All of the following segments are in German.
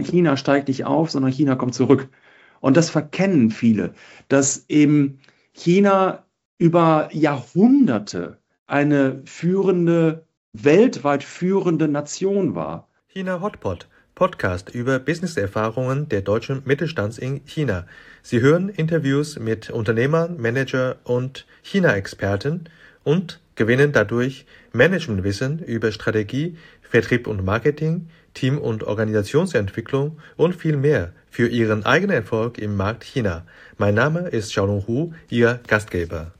China steigt nicht auf, sondern China kommt zurück. Und das verkennen viele, dass eben China über Jahrhunderte eine weltweit führende Nation war. China Hotpot, Podcast über Businesserfahrungen der deutschen Mittelstands in China. Sie hören Interviews mit Unternehmern, Manager und China-Experten und gewinnen dadurch Managementwissen über Strategie, Vertrieb und Marketing, Team- und Organisationsentwicklung und viel mehr für Ihren eigenen Erfolg im Markt China. Mein Name ist Xiaolong Hu, Ihr Gastgeber.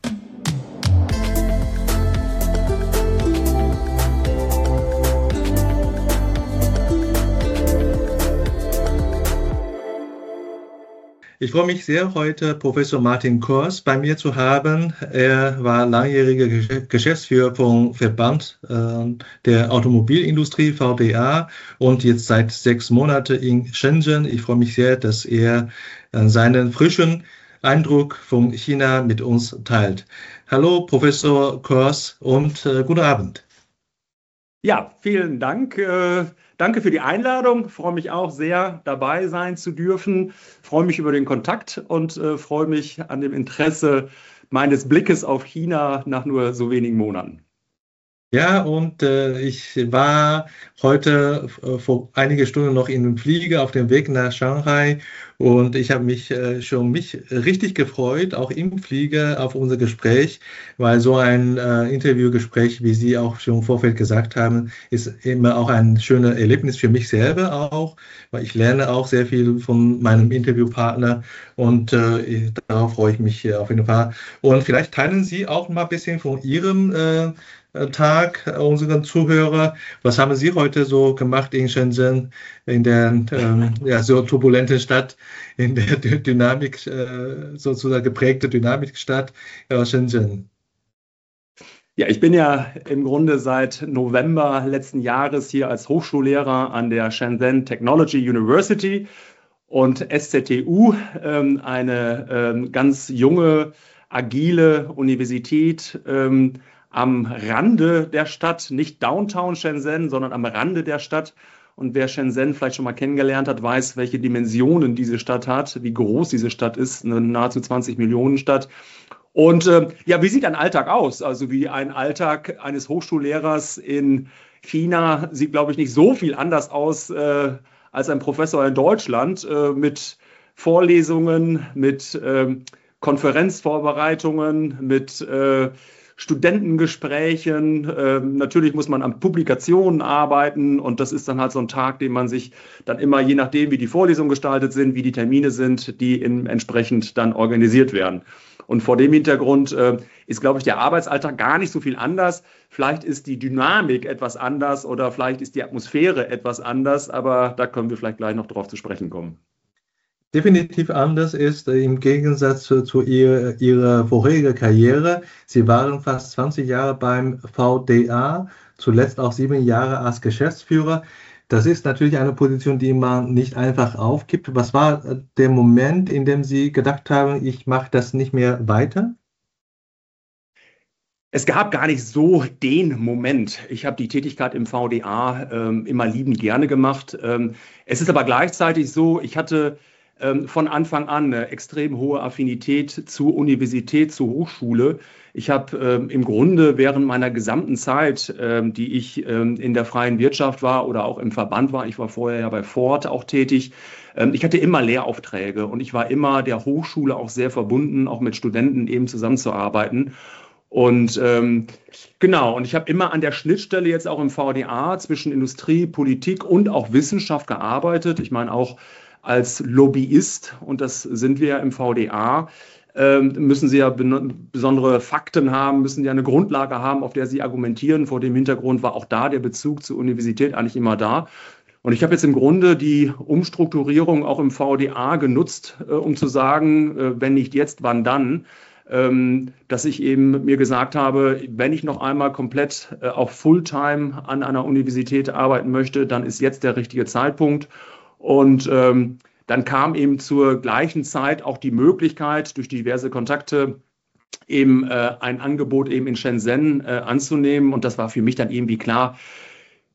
Ich freue mich sehr, heute Professor Martin Kors bei mir zu haben. Er war langjähriger Geschäftsführer vom Verband der Automobilindustrie, VDA, und jetzt seit 6 Monaten in Shenzhen. Ich freue mich sehr, dass er seinen frischen Eindruck von China mit uns teilt. Hallo, Professor Kors, und guten Abend. Ja, vielen Dank. Danke für die Einladung. Ich freue mich auch sehr, dabei sein zu dürfen. Ich freue mich über den Kontakt und freue mich an dem Interesse meines Blickes auf China nach nur so wenigen Monaten. Ja, und ich war heute vor einigen Stunden noch in dem Flieger auf dem Weg nach Shanghai und ich habe mich richtig gefreut, auch im Flieger auf unser Gespräch, weil so ein Interviewgespräch, wie Sie auch schon im Vorfeld gesagt haben, ist immer auch ein schönes Erlebnis für mich selber auch, weil ich lerne auch sehr viel von meinem Interviewpartner und darauf freue ich mich auf jeden Fall. Und vielleicht teilen Sie auch mal ein bisschen von Ihrem Tag unseren Zuhörer. Was haben Sie heute so gemacht in Shenzhen, in der so turbulenten Stadt, in der Dynamik, sozusagen geprägte Dynamikstadt Shenzhen? Ja, ich bin ja im Grunde seit November letzten Jahres hier als Hochschullehrer an der Shenzhen Technology University und SZTU, eine ganz junge, agile Universität, am Rande der Stadt, nicht Downtown Shenzhen, sondern am Rande der Stadt. Und wer Shenzhen vielleicht schon mal kennengelernt hat, weiß, welche Dimensionen diese Stadt hat, wie groß diese Stadt ist, eine nahezu 20 Millionen Stadt. Und ja, wie sieht ein Alltag aus? Also wie ein Alltag eines Hochschullehrers in China sieht, glaube ich, nicht so viel anders aus als ein Professor in Deutschland mit Vorlesungen, mit Konferenzvorbereitungen, mit Studentengesprächen. Natürlich muss man an Publikationen arbeiten und das ist dann halt so ein Tag, den man sich dann immer, je nachdem, wie die Vorlesungen gestaltet sind, wie die Termine sind, die entsprechend dann organisiert werden. Und vor dem Hintergrund ist, glaube ich, der Arbeitsalltag gar nicht so viel anders. Vielleicht ist die Dynamik etwas anders oder vielleicht ist die Atmosphäre etwas anders, aber da können wir vielleicht gleich noch drauf zu sprechen kommen. Definitiv anders ist im Gegensatz zu ihrer vorherigen Karriere. Sie waren fast 20 Jahre beim VDA, zuletzt auch 7 Jahre als Geschäftsführer. Das ist natürlich eine Position, die man nicht einfach aufgibt. Was war der Moment, in dem Sie gedacht haben, ich mache das nicht mehr weiter? Es gab gar nicht so den Moment. Ich habe die Tätigkeit im VDA immer liebend gerne gemacht. Es ist aber gleichzeitig so, ich hatte von Anfang an eine extrem hohe Affinität zur Universität, zur Hochschule. Ich habe im Grunde während meiner gesamten Zeit, die ich in der freien Wirtschaft war oder auch im Verband war, ich war vorher ja bei Ford auch tätig, ich hatte immer Lehraufträge und ich war immer der Hochschule auch sehr verbunden, auch mit Studenten eben zusammenzuarbeiten. Und genau, und ich habe immer an der Schnittstelle jetzt auch im VDA zwischen Industrie, Politik und auch Wissenschaft gearbeitet. Ich meine auch als Lobbyist, und das sind wir ja im VDA, müssen Sie ja besondere Fakten haben, müssen ja eine Grundlage haben, auf der Sie argumentieren. Vor dem Hintergrund war auch da der Bezug zur Universität eigentlich immer da. Und ich habe jetzt im Grunde die Umstrukturierung auch im VDA genutzt, um zu sagen, wenn nicht jetzt, wann dann? Dass ich eben mir gesagt habe, wenn ich noch einmal komplett auch Fulltime an einer Universität arbeiten möchte, dann ist jetzt der richtige Zeitpunkt. Und dann kam eben zur gleichen Zeit auch die Möglichkeit, durch diverse Kontakte eben ein Angebot eben in Shenzhen anzunehmen. Und das war für mich dann irgendwie klar,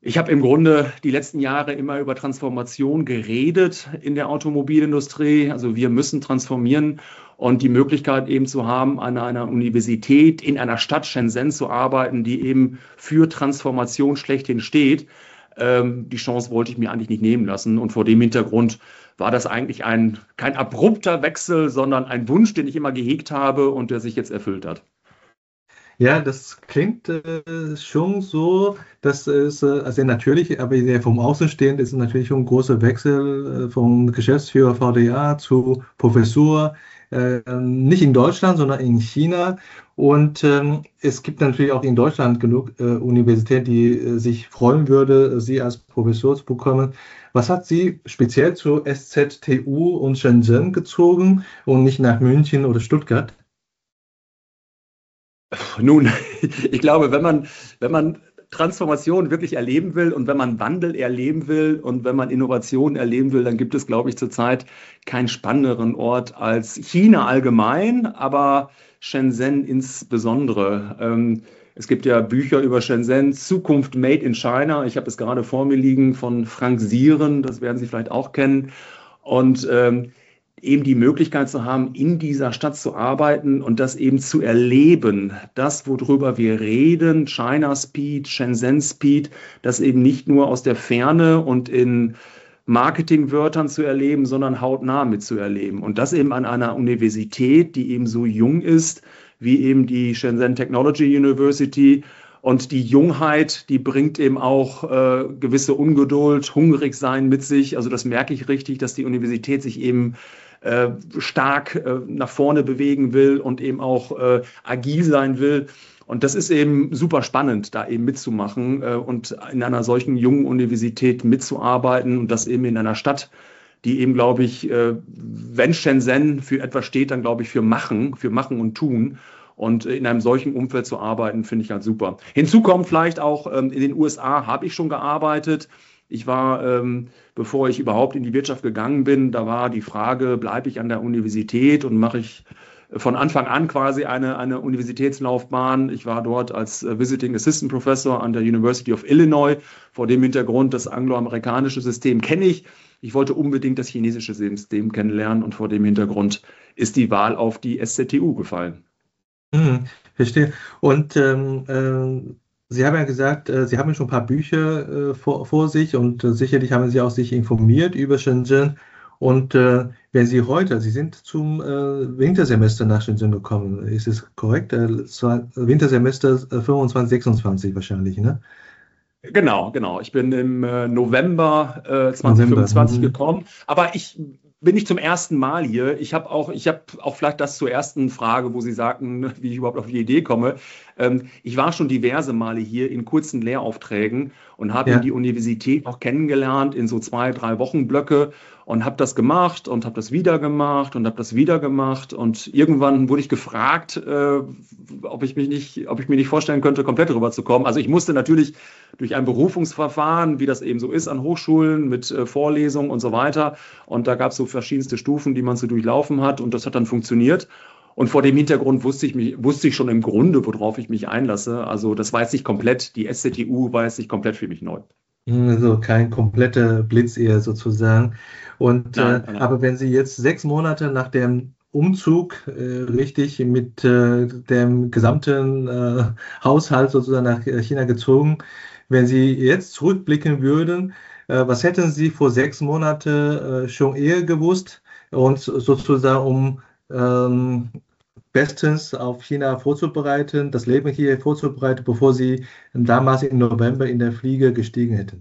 Ich habe im Grunde die letzten Jahre immer über Transformation geredet in der Automobilindustrie. Also wir müssen transformieren und die Möglichkeit eben zu haben, an einer Universität in einer Stadt Shenzhen zu arbeiten, die eben für Transformation schlechthin steht. Die Chance wollte ich mir eigentlich nicht nehmen lassen. Und vor dem Hintergrund war das eigentlich kein abrupter Wechsel, sondern ein Wunsch, den ich immer gehegt habe und der sich jetzt erfüllt hat. Ja, das klingt schon so, dass es also natürlich, aber der vom Außenstehend ist es natürlich schon ein großer Wechsel vom Geschäftsführer VDA zu Professor, nicht in Deutschland, sondern in China. Und es gibt natürlich auch in Deutschland genug Universitäten, die sich freuen würde, Sie als Professor zu bekommen. Was hat Sie speziell zur SZTU und Shenzhen gezogen und nicht nach München oder Stuttgart? Nun, ich glaube, wenn man Transformation wirklich erleben will und wenn man Wandel erleben will und wenn man Innovation erleben will, dann gibt es, glaube ich, zurzeit keinen spannenderen Ort als China allgemein, aber Shenzhen insbesondere. Es gibt ja Bücher über Shenzhen, Zukunft Made in China. Ich habe es gerade vor mir liegen von Frank Sieren, das werden Sie vielleicht auch kennen. Und eben die Möglichkeit zu haben, in dieser Stadt zu arbeiten und das eben zu erleben, das, worüber wir reden, China Speed, Shenzhen Speed, das eben nicht nur aus der Ferne und in Marketingwörtern zu erleben, sondern hautnah mitzuerleben. Und das eben an einer Universität, die eben so jung ist, wie eben die Shenzhen Technology University. Und die Jungheit, die bringt eben auch gewisse Ungeduld, hungrig sein mit sich. Also das merke ich richtig, dass die Universität sich eben stark nach vorne bewegen will und eben auch agil sein will. Und das ist eben super spannend, da eben mitzumachen und in einer solchen jungen Universität mitzuarbeiten und das eben in einer Stadt, die eben, glaube ich, wenn Shenzhen für etwas steht, dann glaube ich für Machen und Tun. Und in einem solchen Umfeld zu arbeiten, finde ich halt super. Hinzu kommt vielleicht auch, in den USA habe ich schon gearbeitet. Ich war, bevor ich überhaupt in die Wirtschaft gegangen bin, da war die Frage, bleibe ich an der Universität und mache ich von Anfang an quasi eine Universitätslaufbahn. Ich war dort als Visiting Assistant Professor an der University of Illinois. Vor dem Hintergrund, das angloamerikanische System kenne ich. Ich wollte unbedingt das chinesische System kennenlernen und vor dem Hintergrund ist die Wahl auf die SZTU gefallen. Verstehe. Und Sie haben ja gesagt, Sie haben schon ein paar Bücher vor sich und sicherlich haben Sie auch sich informiert über Shenzhen. Und wenn Sie heute, Sie sind zum Wintersemester nach Shenzhen gekommen, ist es korrekt? Wintersemester 25, 26 wahrscheinlich, ne? Genau, genau. Ich bin im November November. 2025 gekommen, aber ich bin nicht zum ersten Mal hier. Ich habe auch vielleicht das zur ersten Frage, wo Sie sagten, wie ich überhaupt auf die Idee komme. Ich war schon diverse Male hier in kurzen Lehraufträgen und habe Ja. die Universität auch kennengelernt in so 2-3 Wochen Blöcke und habe das gemacht und habe das wieder gemacht und habe das wieder gemacht und irgendwann wurde ich gefragt, ob ich mir nicht vorstellen könnte, komplett rüberzukommen. Also ich musste natürlich durch ein Berufungsverfahren, wie das eben so ist an Hochschulen mit Vorlesungen und so weiter. Und da gab es so verschiedenste Stufen, die man zu durchlaufen hat und das hat dann funktioniert. Und vor dem Hintergrund wusste ich schon im Grunde, worauf ich mich einlasse. Also das war jetzt nicht komplett, die SZTU war jetzt nicht komplett für mich neu. Also kein kompletter Blitzehe sozusagen. Und Nein, nein, nein. aber wenn Sie jetzt 6 Monate nach dem Umzug richtig mit dem gesamten Haushalt sozusagen nach China gezogen, wenn Sie jetzt zurückblicken würden, was hätten Sie vor 6 Monaten schon eher gewusst und sozusagen ähm, bestens auf China vorzubereiten, das Leben hier vorzubereiten, bevor Sie damals im November in der Fliege gestiegen hätten?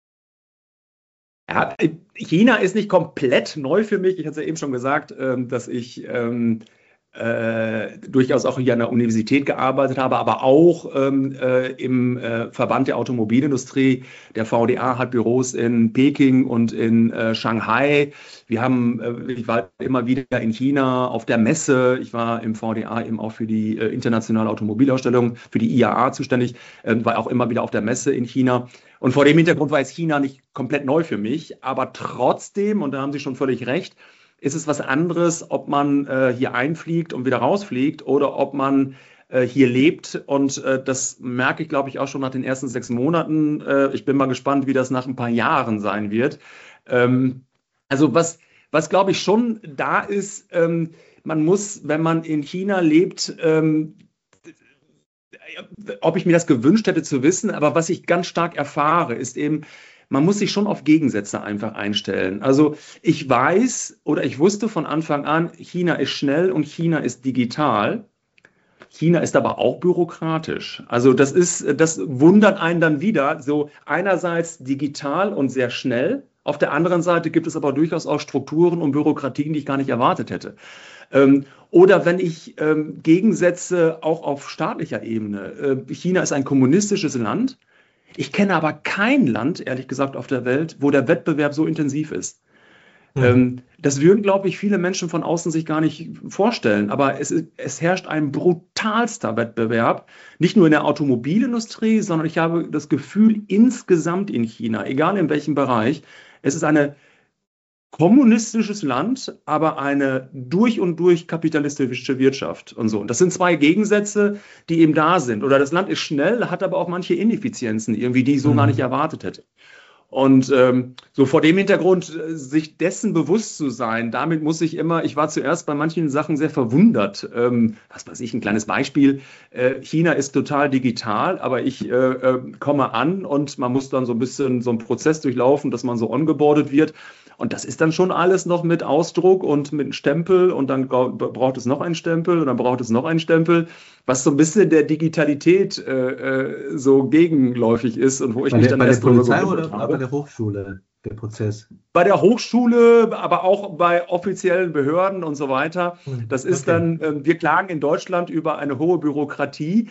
Ja, China ist nicht komplett neu für mich. Ich hatte es ja eben schon gesagt, dass ich durchaus auch hier an der Universität gearbeitet habe, aber auch im Verband der Automobilindustrie. Der VDA hat Büros in Peking und in Shanghai. Ich war immer wieder in China auf der Messe. Ich war im VDA eben auch für die internationale Automobilausstellung, für die IAA zuständig, war auch immer wieder auf der Messe in China. Und vor dem Hintergrund war jetzt China nicht komplett neu für mich, aber trotzdem, und da haben Sie schon völlig recht, ist es was anderes, ob man hier einfliegt und wieder rausfliegt oder ob man hier lebt. Und das merke ich, glaube ich, auch schon nach den ersten 6 Monaten. Ich bin mal gespannt, wie das nach ein paar Jahren sein wird. Also was glaube ich schon da ist, man muss, wenn man in China lebt, ob ich mir das gewünscht hätte zu wissen, aber was ich ganz stark erfahre, ist eben, man muss sich schon auf Gegensätze einfach einstellen. Also ich weiß oder ich wusste von Anfang an, China ist schnell und China ist digital. China ist aber auch bürokratisch. Also das wundert einen dann wieder. So einerseits digital und sehr schnell. Auf der anderen Seite gibt es aber durchaus auch Strukturen und Bürokratien, die ich gar nicht erwartet hätte. Oder wenn ich Gegensätze auch auf staatlicher Ebene. China ist ein kommunistisches Land. Ich kenne aber kein Land, ehrlich gesagt, auf der Welt, wo der Wettbewerb so intensiv ist. Das würden, glaube ich, viele Menschen von außen sich gar nicht vorstellen. Aber es herrscht ein brutalster Wettbewerb, nicht nur in der Automobilindustrie, sondern ich habe das Gefühl, insgesamt in China, egal in welchem Bereich, es ist ein kommunistisches Land, aber eine durch und durch kapitalistische Wirtschaft und so. Und das sind zwei Gegensätze, die eben da sind. Oder das Land ist schnell, hat aber auch manche Ineffizienzen irgendwie, die ich so gar nicht erwartet hätte. Und so vor dem Hintergrund, sich dessen bewusst zu sein, damit muss ich immer, ich war zuerst bei manchen Sachen sehr verwundert. Was weiß ich, ein kleines Beispiel. China ist total digital, aber ich komme an und man muss dann so ein bisschen so einen Prozess durchlaufen, dass man so ongeboardet wird. Und das ist dann schon alles noch mit Ausdruck und mit einem Stempel und dann braucht es noch einen Stempel und dann braucht es noch einen Stempel, was so ein bisschen der Digitalität so gegenläufig ist und wo ich mich dann bei erst der Polizei drüber oder bei der Hochschule, der Prozess? Bei der Hochschule, aber auch bei offiziellen Behörden und so weiter. Das ist dann, wir klagen in Deutschland über eine hohe Bürokratie.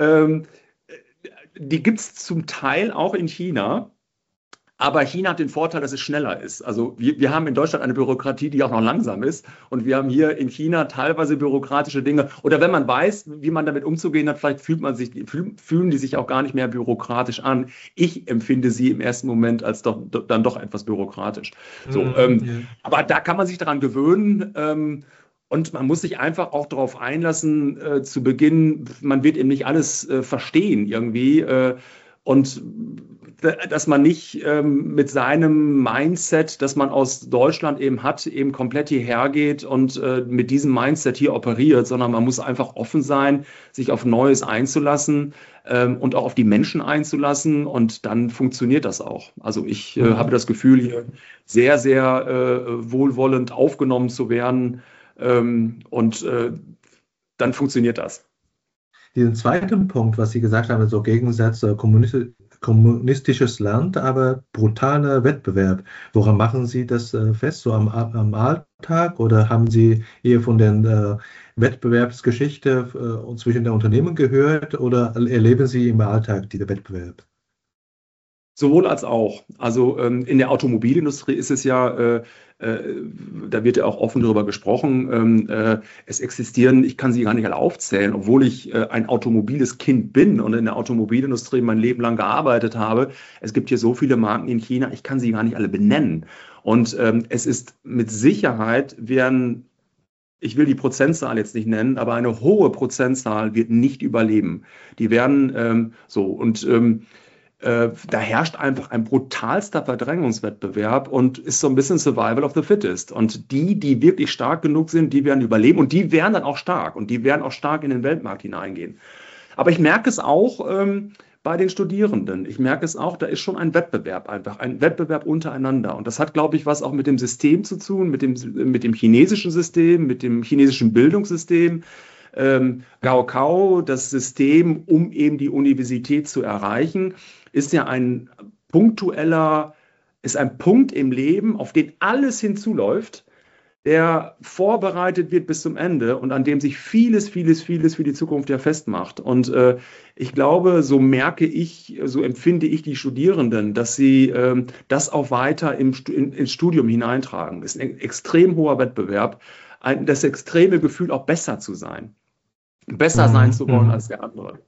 Die gibt es zum Teil auch in China. Aber China hat den Vorteil, dass es schneller ist. Also wir haben in Deutschland eine Bürokratie, die auch noch langsam ist. Und wir haben hier in China teilweise bürokratische Dinge. Oder wenn man weiß, wie man damit umzugehen hat, vielleicht fühlen die sich auch gar nicht mehr bürokratisch an. Ich empfinde sie im ersten Moment als dann doch etwas bürokratisch. So, aber da kann man sich daran gewöhnen. Und man muss sich einfach auch darauf einlassen, zu Beginn, man wird eben nicht alles verstehen irgendwie. Und dass man nicht mit seinem Mindset, das man aus Deutschland eben hat, eben komplett hierher geht und mit diesem Mindset hier operiert, sondern man muss einfach offen sein, sich auf Neues einzulassen und auch auf die Menschen einzulassen und dann funktioniert das auch. Also ich habe das Gefühl, hier sehr, sehr wohlwollend aufgenommen zu werden und dann funktioniert das. Diesen zweiten Punkt, was Sie gesagt haben, so Gegensätze, kommunistisches Land, aber brutaler Wettbewerb. Woran machen Sie das fest? So am Alltag oder haben Sie eher von der Wettbewerbsgeschichte zwischen den Unternehmen gehört oder erleben Sie im Alltag diesen Wettbewerb? Sowohl als auch. Also in der Automobilindustrie ist es ja, da wird ja auch offen darüber gesprochen, es existieren, ich kann sie gar nicht alle aufzählen, obwohl ich ein automobiles Kind bin und in der Automobilindustrie mein Leben lang gearbeitet habe. Es gibt hier so viele Marken in China, ich kann sie gar nicht alle benennen. Und es ist mit Sicherheit, ich will die Prozentzahl jetzt nicht nennen, aber eine hohe Prozentzahl wird nicht überleben. Die werden da herrscht einfach ein brutalster Verdrängungswettbewerb und ist so ein bisschen Survival of the Fittest. Und die wirklich stark genug sind, die werden überleben und die werden dann auch stark und die werden auch stark in den Weltmarkt hineingehen. Aber ich merke es auch bei den Studierenden. Ich merke es auch, da ist schon ein Wettbewerb einfach, ein Wettbewerb untereinander. Und das hat, glaube ich, was auch mit dem System zu tun, mit dem chinesischen System, mit dem chinesischen Bildungssystem. Gaokao, das System, um eben die Universität zu erreichen, ist ja ein Punkt im Leben, auf den alles hinzuläuft, der vorbereitet wird bis zum Ende und an dem sich vieles für die Zukunft ja festmacht. Und ich glaube, so empfinde ich die Studierenden, dass sie das auch weiter ins Studium hineintragen. Das ist ein extrem hoher Wettbewerb, das extreme Gefühl, auch besser zu sein. Besser sein zu wollen als der andere.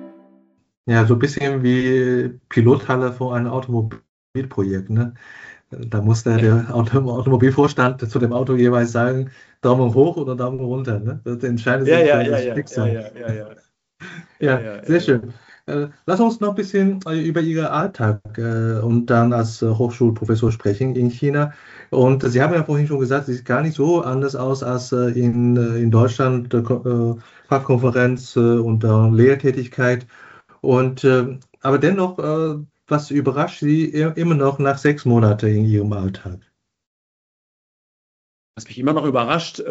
Ja, so ein bisschen wie Pilothalle vor einem Automobilprojekt, ne? Da muss der Automobilvorstand zu dem Auto jeweils sagen, Daumen hoch oder Daumen runter. Ne? Das entscheidet Ja, sich ja, für ja, das ja, ja, Schicksal. ja, ja, ja, ja, Ja, ja, sehr ja, ja. schön. Lass uns noch ein bisschen über Ihren Alltag und dann als Hochschulprofessor sprechen in China. Und Sie haben ja vorhin schon gesagt, es sieht gar nicht so anders aus als in Deutschland, Fachkonferenz und Lehrtätigkeit. Aber dennoch, was überrascht Sie immer noch nach 6 Monaten in Ihrem Alltag? Was mich immer noch überrascht,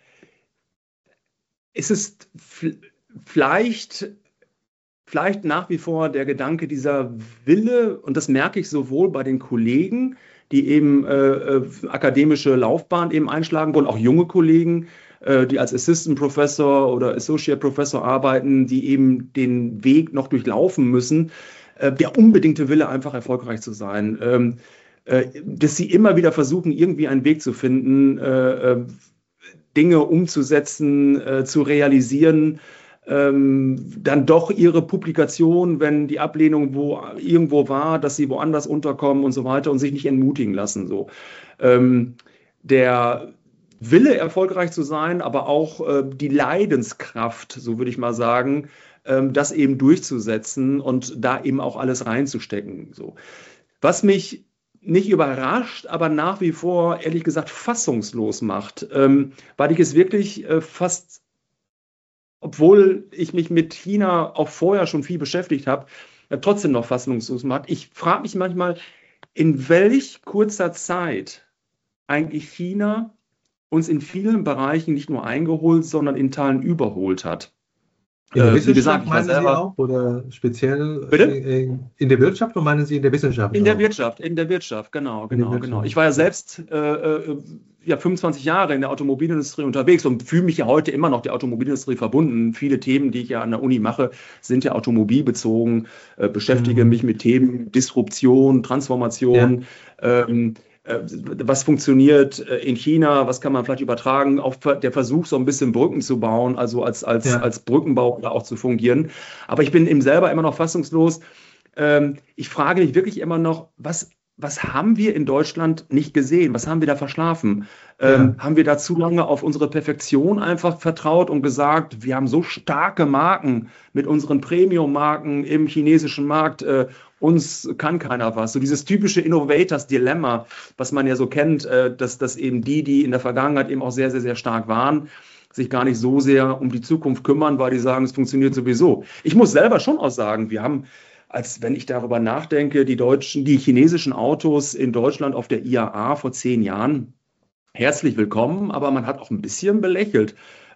ist es vielleicht, vielleicht nach wie vor der Gedanke, dieser Wille, und das merke ich sowohl bei den Kollegen, die eben akademische Laufbahn eben einschlagen wollen, auch junge Kollegen, die als Assistant Professor oder Associate Professor arbeiten, die eben den Weg noch durchlaufen müssen, der unbedingte Wille, einfach erfolgreich zu sein. Dass sie immer wieder versuchen, irgendwie einen Weg zu finden, Dinge umzusetzen, zu realisieren, dann doch ihre Publikation, wenn die Ablehnung irgendwo war, dass sie woanders unterkommen und so weiter und sich nicht entmutigen lassen. So. Der Wille, erfolgreich zu sein, aber auch die Leidenskraft, so würde ich mal sagen, das eben durchzusetzen und da eben auch alles reinzustecken. So. Was mich nicht überrascht, aber nach wie vor, ehrlich gesagt, fassungslos macht, weil ich es wirklich fast, obwohl ich mich mit China auch vorher schon viel beschäftigt habe, trotzdem noch fassungslos macht. Ich frage mich manchmal, in welch kurzer Zeit eigentlich China uns in vielen Bereichen nicht nur eingeholt, sondern in Teilen überholt hat. In der Wie gesagt, Wissenschaft ich war meinen Sie selber. auch oder speziell Bitte? in der Wirtschaft oder meinen Sie in der Wissenschaft auch? In der Wirtschaft, genau, In der genau, genau. Wirtschaft. Ich war ja selbst ja 25 Jahre in der Automobilindustrie unterwegs und fühle mich ja heute immer noch der Automobilindustrie verbunden. Viele Themen, die ich ja an der Uni mache, sind ja automobilbezogen, beschäftige mich Mhm. mit Themen Disruption, Ja, Transformation, ähm, was funktioniert in China, was kann man vielleicht übertragen, auch der Versuch, so ein bisschen Brücken zu bauen, also ja, als Brückenbauer auch zu fungieren. Aber ich bin eben selber immer noch fassungslos. Ich frage mich wirklich immer noch, was haben wir in Deutschland nicht gesehen? Was haben wir da verschlafen? ja. Haben wir da zu lange auf unsere Perfektion einfach vertraut und gesagt, wir haben so starke Marken mit unseren Premium-Marken im chinesischen Markt, uns kann keiner was. So dieses typische Innovators-Dilemma, was man ja so kennt, dass eben die in der Vergangenheit eben auch sehr, sehr, sehr stark waren, sich gar nicht so sehr um die Zukunft kümmern, weil die sagen, es funktioniert sowieso. Ich muss selber schon auch sagen, wir haben, als wenn ich darüber nachdenke, die chinesischen Autos in Deutschland auf der IAA vor 10 Jahren, herzlich willkommen, aber man hat auch ein bisschen belächelt.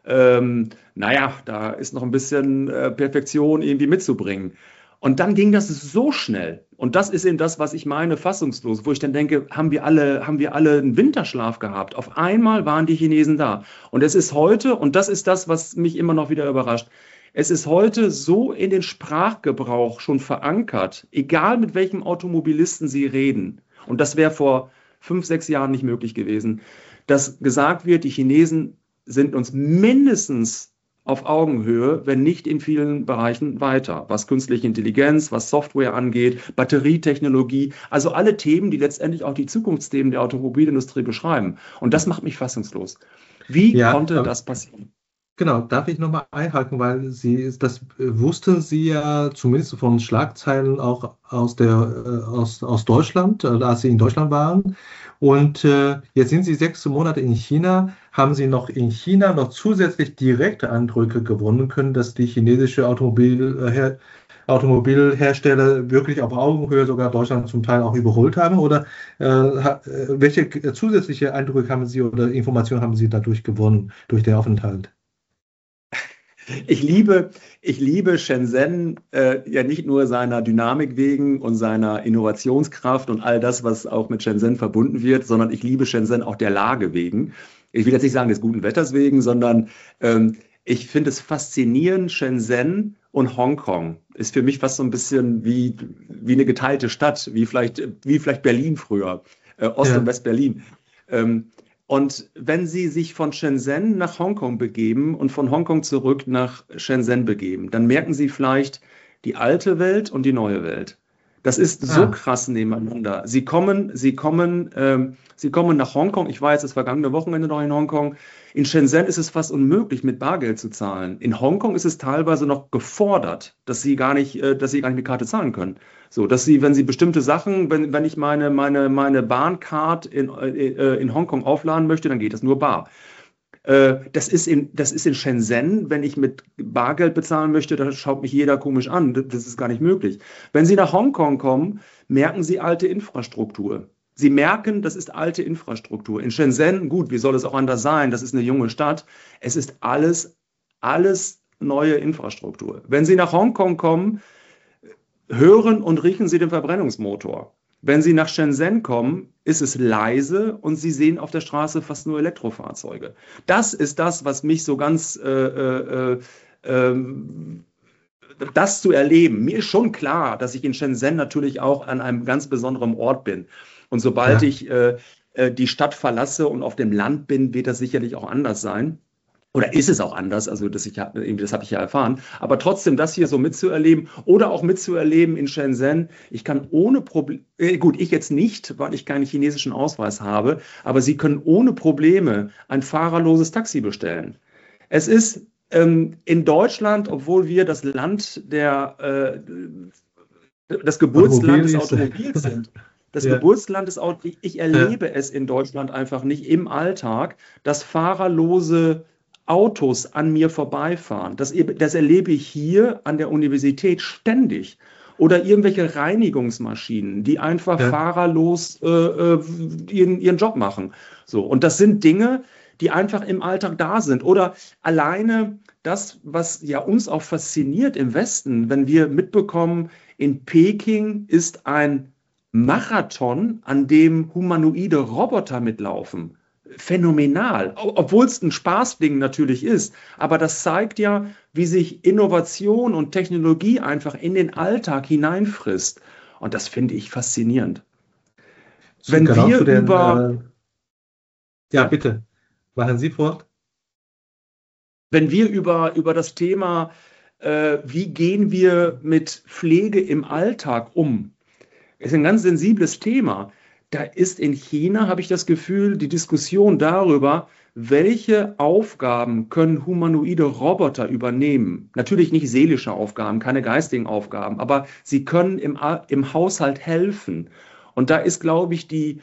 Naja, da ist noch ein bisschen Perfektion irgendwie mitzubringen. Und dann ging das so schnell. Und das ist eben das, was ich meine, fassungslos, wo ich dann denke, haben wir alle einen Winterschlaf gehabt? Auf einmal waren die Chinesen da. Und es ist heute, und das ist das, was mich immer noch wieder überrascht, es ist heute so in den Sprachgebrauch schon verankert, egal mit welchem Automobilisten Sie reden. Und das wäre vor 5, 6 Jahren nicht möglich gewesen, dass gesagt wird, die Chinesen sind uns mindestens auf Augenhöhe, wenn nicht in vielen Bereichen weiter, was künstliche Intelligenz, was Software angeht, Batterietechnologie, also alle Themen, die letztendlich auch die Zukunftsthemen der Automobilindustrie beschreiben. Und das macht mich fassungslos. Wie Ja, konnte das passieren? genau, darf ich nochmal einhaken, weil das wussten Sie ja zumindest von Schlagzeilen auch aus Deutschland, als Sie in Deutschland waren. Und jetzt sind Sie 6 Monate in China. Haben Sie noch in China noch zusätzlich direkte Eindrücke gewonnen können, dass die chinesische Automobilhersteller wirklich auf Augenhöhe sogar Deutschland zum Teil auch überholt haben? Oder welche zusätzliche Eindrücke haben Sie oder Informationen haben Sie dadurch gewonnen, durch den Aufenthalt? Ich liebe, ich liebe Shenzhen ja nicht nur seiner Dynamik wegen und seiner Innovationskraft und all das, was auch mit Shenzhen verbunden wird, sondern ich liebe Shenzhen auch der Lage wegen. Ich will jetzt nicht sagen des guten Wetters wegen, sondern ich finde es faszinierend, Shenzhen und Hongkong ist für mich fast so ein bisschen wie eine geteilte Stadt, wie vielleicht Berlin früher, Ost- und Ja. West-Berlin. Ähm, und wenn Sie sich von Shenzhen nach Hongkong begeben und von Hongkong zurück nach Shenzhen begeben, dann merken Sie vielleicht die alte Welt und die neue Welt. Das ist so krass nebeneinander. Sie kommen nach Hongkong. Ich war jetzt das vergangene Wochenende noch in Hongkong. In Shenzhen ist es fast unmöglich, mit Bargeld zu zahlen. In Hongkong ist es teilweise noch gefordert, dass Sie gar nicht mit Karte zahlen können. So, dass Sie, wenn Sie bestimmte Sachen, wenn ich meine Bahncard in Hongkong aufladen möchte, dann geht das nur bar. Das ist in Shenzhen, wenn ich mit Bargeld bezahlen möchte, da schaut mich jeder komisch an. Das ist gar nicht möglich. Wenn Sie nach Hongkong kommen, merken Sie alte Infrastruktur. Sie merken, das ist alte Infrastruktur. In Shenzhen, gut, wie soll es auch anders sein? Das ist eine junge Stadt. Es ist alles neue Infrastruktur. Wenn Sie nach Hongkong kommen, hören und riechen Sie den Verbrennungsmotor. Wenn Sie nach Shenzhen kommen, ist es leise und Sie sehen auf der Straße fast nur Elektrofahrzeuge. Das ist das, was mich so ganz, das zu erleben. Mir ist schon klar, dass ich in Shenzhen natürlich auch an einem ganz besonderen Ort bin. Und sobald ich die Stadt verlasse und auf dem Land bin, wird das sicherlich auch anders sein. Oder ist es auch anders? Also das habe ich ja erfahren. Aber trotzdem, das hier so mitzuerleben oder auch mitzuerleben in Shenzhen, ich kann ohne Probleme, gut, ich jetzt nicht, weil ich keinen chinesischen Ausweis habe, aber Sie können ohne Probleme ein fahrerloses Taxi bestellen. Es ist in Deutschland, obwohl wir das Land das Geburtsland des Automobils sind. Das Geburtsland des Automobils. Ich erlebe es in Deutschland einfach nicht im Alltag, dass fahrerlose Autos an mir vorbeifahren. Das erlebe ich hier an der Universität ständig. Oder irgendwelche Reinigungsmaschinen, die einfach fahrerlos ihren Job machen. So. Und das sind Dinge, die einfach im Alltag da sind. Oder alleine das, was ja uns auch fasziniert im Westen, wenn wir mitbekommen, in Peking ist ein Marathon, an dem humanoide Roboter mitlaufen. Phänomenal, obwohl es ein Spaßding natürlich ist. Aber das zeigt ja, wie sich Innovation und Technologie einfach in den Alltag hineinfrisst. Und das finde ich faszinierend. Wenn wir ja, bitte, machen Sie fort. Wenn wir über das Thema, wie gehen wir mit Pflege im Alltag um, ist ein ganz sensibles Thema. Da ist in China, habe ich das Gefühl, die Diskussion darüber, welche Aufgaben können humanoide Roboter übernehmen. Natürlich nicht seelische Aufgaben, keine geistigen Aufgaben, aber sie können im Haushalt helfen. Und da ist, glaube ich, die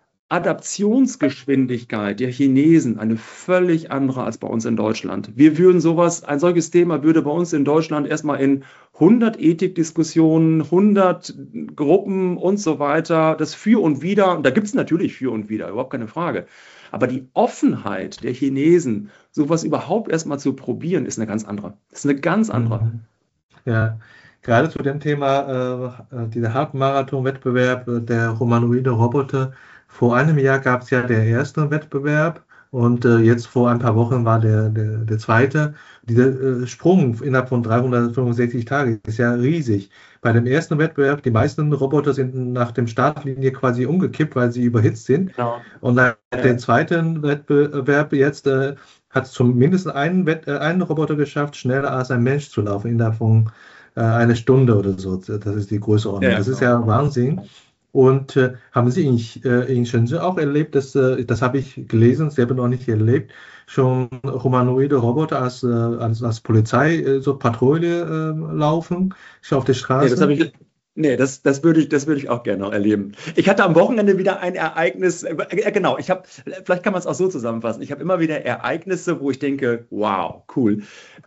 Adaptionsgeschwindigkeit der Chinesen eine völlig andere als bei uns in Deutschland. Ein solches Thema würde bei uns in Deutschland erstmal in 100 Ethikdiskussionen, 100 Gruppen und so weiter, das Für und Wider, und da gibt es natürlich Für und Wider, überhaupt keine Frage. Aber die Offenheit der Chinesen, sowas überhaupt erstmal zu probieren, ist eine ganz andere. Das ist eine ganz andere. Ja, gerade zu dem Thema, dieser Halbmarathon-Wettbewerb der humanoide Roboter. Vor einem Jahr gab es ja den ersten Wettbewerb und jetzt vor ein paar Wochen war der zweite. Dieser Sprung innerhalb von 365 Tagen ist ja riesig. Bei dem ersten Wettbewerb, die meisten Roboter sind nach dem Startlinie quasi umgekippt, weil sie überhitzt sind. Genau. Und nach dem zweiten Wettbewerb jetzt hat zumindest einen Roboter geschafft, schneller als ein Mensch zu laufen, innerhalb von eine Stunde oder so. Das ist die Größenordnung. Ja, das ist ja Wahnsinn. Und haben Sie in Shenzhen auch erlebt, das habe ich gelesen, selber noch nicht erlebt, schon humanoide Roboter als Polizei so Patrouille laufen, schon auf der Straße? Das würde ich auch gerne noch erleben. Ich hatte am Wochenende wieder ein Ereignis, genau, vielleicht kann man es auch so zusammenfassen, ich habe immer wieder Ereignisse, wo ich denke, wow, cool.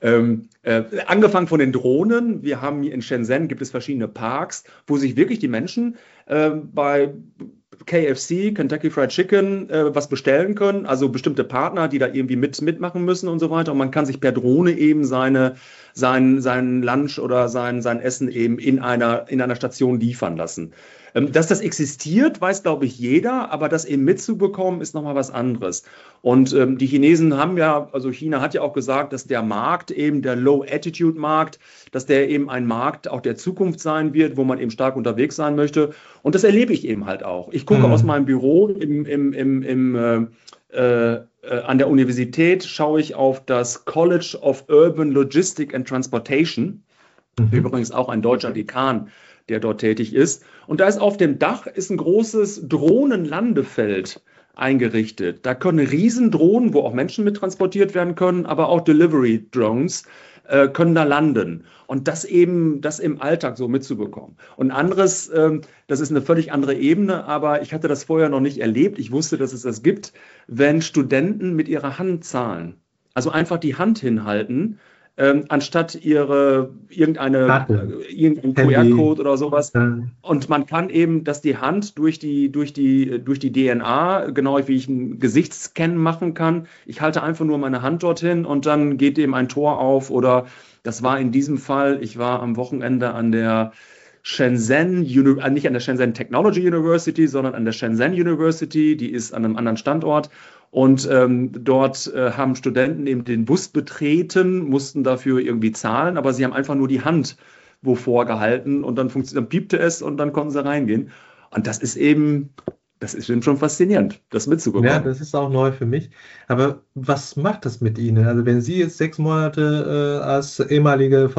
Angefangen von den Drohnen, wir haben hier in Shenzhen, gibt es verschiedene Parks, wo sich wirklich die Menschen bei KFC, Kentucky Fried Chicken, was bestellen können, also bestimmte Partner, die da irgendwie mitmachen müssen und so weiter. Und man kann sich per Drohne eben sein Lunch oder sein Essen eben in einer Station liefern lassen. Dass das existiert, weiß, glaube ich, jeder, aber das eben mitzubekommen, ist nochmal was anderes. Und die Chinesen China hat ja auch gesagt, dass der Markt eben, der Low-Attitude-Markt, dass der eben ein Markt auch der Zukunft sein wird, wo man eben stark unterwegs sein möchte. Und das erlebe ich eben halt auch. Ich gucke aus meinem Büro an der Universität, schaue ich auf das College of Urban Logistics and Transportation, übrigens auch ein deutscher Dekan der dort tätig ist. Und da ist auf dem Dach ist ein großes Drohnenlandefeld eingerichtet. Da können Riesendrohnen, wo auch Menschen mit transportiert werden können, aber auch Delivery Drones können da landen. Und das eben, das im Alltag so mitzubekommen. Und anderes, das ist eine völlig andere Ebene, aber ich hatte das vorher noch nicht erlebt. Ich wusste, dass es das gibt, wenn Studenten mit ihrer Hand zahlen. Also einfach die Hand hinhalten, anstatt irgendeinen Handy. QR-Code oder sowas. Und man kann eben, dass die Hand durch die DNA, genau wie ich einen Gesichtsscan machen kann, ich halte einfach nur meine Hand dorthin und dann geht eben ein Tor auf. Oder das war in diesem Fall, ich war am Wochenende an der nicht an der Shenzhen Technology University, sondern an der Shenzhen University, die ist an einem anderen Standort. Und dort haben Studenten eben den Bus betreten, mussten dafür irgendwie zahlen, aber sie haben einfach nur die Hand vorgehalten und dann piepte es und dann konnten sie reingehen. Und das ist eben schon faszinierend, das mitzubekommen. Ja, das ist auch neu für mich. Aber was macht das mit Ihnen? Also wenn Sie jetzt 6 Monate als ehemaliger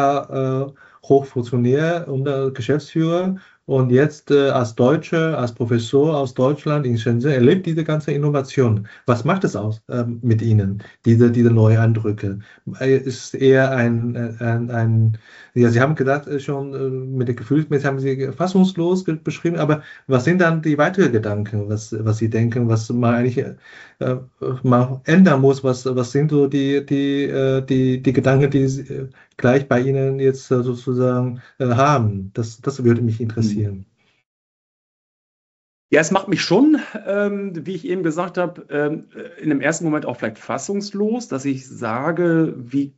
VDA und Geschäftsführer und jetzt als Deutscher, als Professor aus Deutschland in Shenzhen erlebt diese ganze Innovation. Was macht es aus mit Ihnen, diese neuen Eindrücke? Ist eher ja, Sie haben gesagt, schon mit der Gefühlsmäßig haben Sie fassungslos beschrieben, aber was sind dann die weiteren Gedanken, was Sie denken, was man eigentlich mal ändern muss? Was sind so die Gedanken, die Sie gleich bei Ihnen jetzt sozusagen haben? Das würde mich interessieren. Ja, es macht mich schon, wie ich eben gesagt habe, in dem ersten Moment auch vielleicht fassungslos, dass ich sage,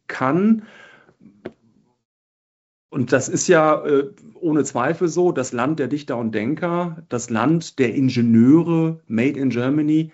und das ist ja ohne Zweifel so, das Land der Dichter und Denker, das Land der Ingenieure, Made in Germany.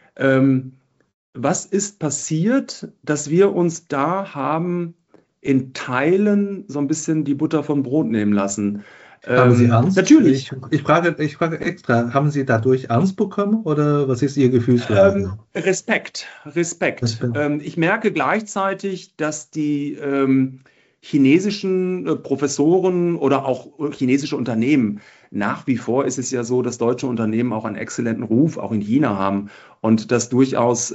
Was ist passiert, dass wir uns da haben in Teilen so ein bisschen die Butter vom Brot nehmen lassen? Haben Sie Angst? Natürlich. Ich frage extra, haben Sie dadurch Angst bekommen oder was ist Ihr Gefühlslage? Respekt. Respekt. Ich merke gleichzeitig, dass die chinesischen Professoren oder auch chinesische Unternehmen, nach wie vor ist es ja so, dass deutsche Unternehmen auch einen exzellenten Ruf auch in China haben und dass durchaus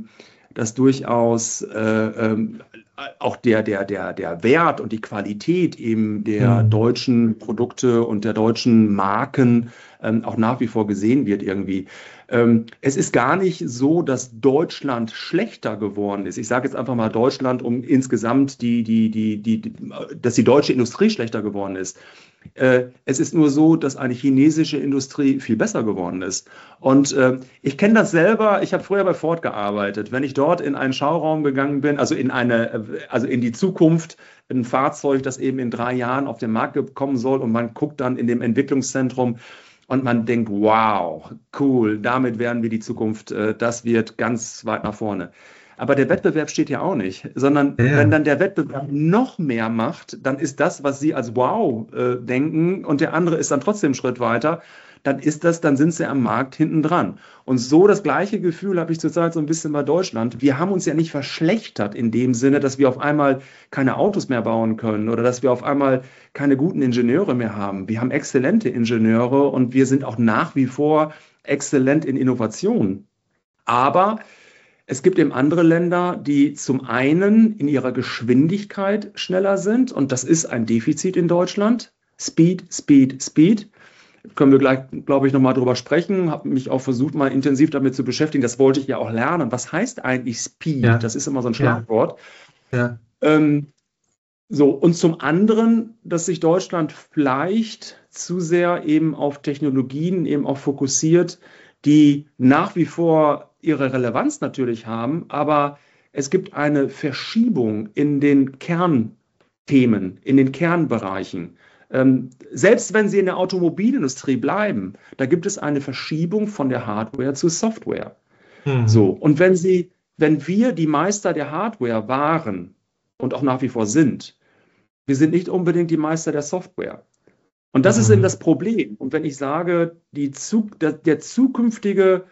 auch der Wert und die Qualität eben der deutschen Produkte und der deutschen Marken auch nach wie vor gesehen wird irgendwie. Es ist gar nicht so, dass Deutschland schlechter geworden ist. Ich sage jetzt einfach mal Deutschland, um insgesamt dass die deutsche Industrie schlechter geworden ist. Es ist nur so, dass eine chinesische Industrie viel besser geworden ist. Und ich kenne das selber, ich habe früher bei Ford gearbeitet. Wenn ich dort in einen Schauraum gegangen bin, also in die Zukunft, ein Fahrzeug, das eben in 3 Jahren auf den Markt kommen soll und man guckt dann in dem Entwicklungszentrum und man denkt, wow, cool, damit werden wir die Zukunft, das wird ganz weit nach vorne. Aber der Wettbewerb steht ja auch nicht, sondern wenn dann der Wettbewerb noch mehr macht, dann ist das, was Sie als wow denken und der andere ist dann trotzdem einen Schritt weiter, dann sind Sie am Markt hinten dran. Und so das gleiche Gefühl habe ich zurzeit so ein bisschen bei Deutschland. Wir haben uns ja nicht verschlechtert in dem Sinne, dass wir auf einmal keine Autos mehr bauen können oder dass wir auf einmal keine guten Ingenieure mehr haben. Wir haben exzellente Ingenieure und wir sind auch nach wie vor exzellent in Innovation. Aber es gibt eben andere Länder, die zum einen in ihrer Geschwindigkeit schneller sind und das ist ein Defizit in Deutschland. Speed, Speed, Speed. Können wir gleich, glaube ich, nochmal drüber sprechen. Habe mich auch versucht, mal intensiv damit zu beschäftigen. Das wollte ich ja auch lernen. Was heißt eigentlich Speed? Ja. Das ist immer so ein Schlagwort. Ja. Und zum anderen, dass sich Deutschland vielleicht zu sehr eben auf Technologien eben auch fokussiert, die nach wie vor ihre Relevanz natürlich haben, aber es gibt eine Verschiebung in den Kernthemen, in den Kernbereichen. Selbst wenn Sie in der Automobilindustrie bleiben, da gibt es eine Verschiebung von der Hardware zur Software. Und wenn wir die Meister der Hardware waren und auch nach wie vor sind, wir sind nicht unbedingt die Meister der Software. Und das ist eben das Problem. Und wenn ich sage, der zukünftige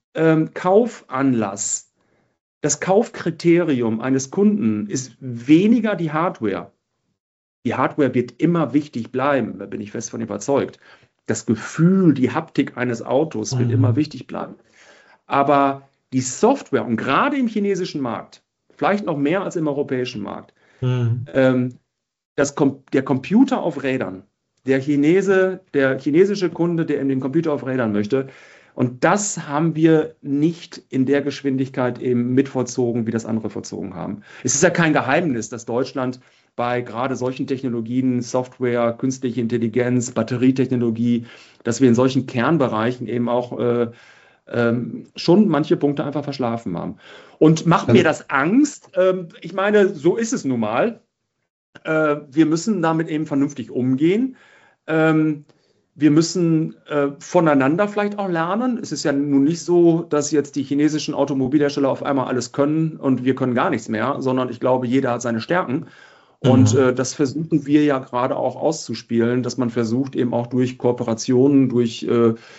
Kaufanlass, das Kaufkriterium eines Kunden ist weniger die Hardware. Die Hardware wird immer wichtig bleiben, da bin ich fest von überzeugt. Das Gefühl, die Haptik eines Autos wird immer wichtig bleiben. Aber die Software, und gerade im chinesischen Markt, vielleicht noch mehr als im europäischen Markt, der Computer auf Rädern, der chinesische Kunde, der in den Computer auf Rädern möchte, und das haben wir nicht in der Geschwindigkeit eben mitvollzogen, wie das andere vollzogen haben. Es ist ja kein Geheimnis, dass Deutschland bei gerade solchen Technologien, Software, künstliche Intelligenz, Batterietechnologie, dass wir in solchen Kernbereichen eben auch schon manche Punkte einfach verschlafen haben. Und macht mir das Angst? Ich meine, so ist es nun mal. Wir müssen damit eben vernünftig umgehen. Wir müssen voneinander vielleicht auch lernen. Es ist ja nun nicht so, dass jetzt die chinesischen Automobilhersteller auf einmal alles können und wir können gar nichts mehr, sondern ich glaube, jeder hat seine Stärken. Und das versuchen wir ja gerade auch auszuspielen, dass man versucht, eben auch durch Kooperationen, durch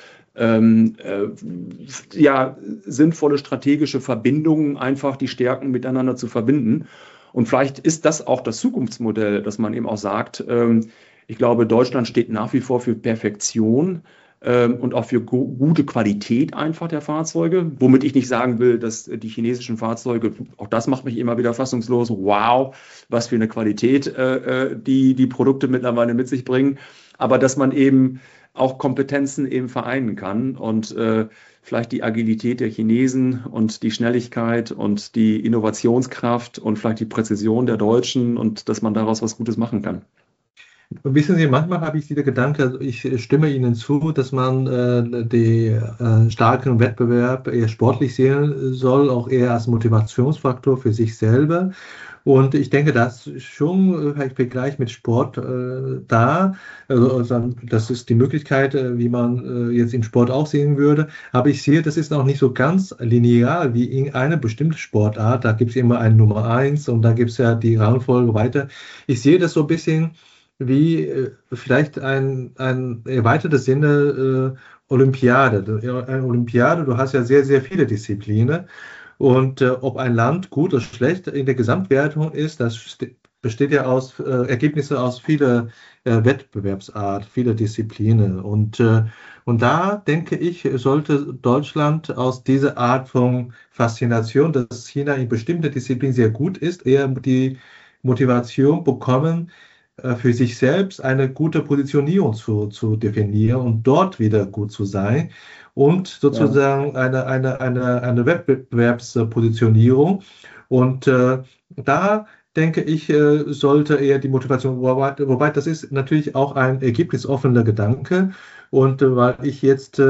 sinnvolle strategische Verbindungen einfach die Stärken miteinander zu verbinden. Und vielleicht ist das auch das Zukunftsmodell, dass man eben auch sagt, ich glaube, Deutschland steht nach wie vor für Perfektion und auch für gute Qualität einfach der Fahrzeuge, womit ich nicht sagen will, dass die chinesischen Fahrzeuge, auch das macht mich immer wieder fassungslos, wow, was für eine Qualität die Produkte mittlerweile mit sich bringen, aber dass man eben auch Kompetenzen eben vereinen kann und vielleicht die Agilität der Chinesen und die Schnelligkeit und die Innovationskraft und vielleicht die Präzision der Deutschen und dass man daraus was Gutes machen kann. Wissen Sie, manchmal habe ich dieser Gedanke, also ich stimme Ihnen zu, dass man den starken Wettbewerb eher sportlich sehen soll, auch eher als Motivationsfaktor für sich selber. Und ich denke, das ist schon im Vergleich mit Sport da. Also, das ist die Möglichkeit, wie man jetzt im Sport auch sehen würde. Aber ich sehe, das ist auch nicht so ganz linear wie in einer bestimmten Sportart. Da gibt es immer eine Nummer 1 und da gibt es ja die Rangfolge weiter. Ich sehe das so ein bisschen wie vielleicht ein erweitertes Sinne Olympiade. Eine Olympiade, du hast ja sehr, sehr viele Disziplinen. Und ob ein Land gut oder schlecht in der Gesamtwertung ist, das besteht ja aus Ergebnisse aus vieler Wettbewerbsart, vieler Disziplinen. Und da denke ich, sollte Deutschland aus dieser Art von Faszination, dass China in bestimmten Disziplinen sehr gut ist, eher die Motivation bekommen, für sich selbst eine gute Positionierung zu definieren und dort wieder gut zu sein und sozusagen eine Wettbewerbspositionierung. Und da denke ich, sollte eher die Motivation, wobei das ist natürlich auch ein ergebnisoffener Gedanke. Und weil ich jetzt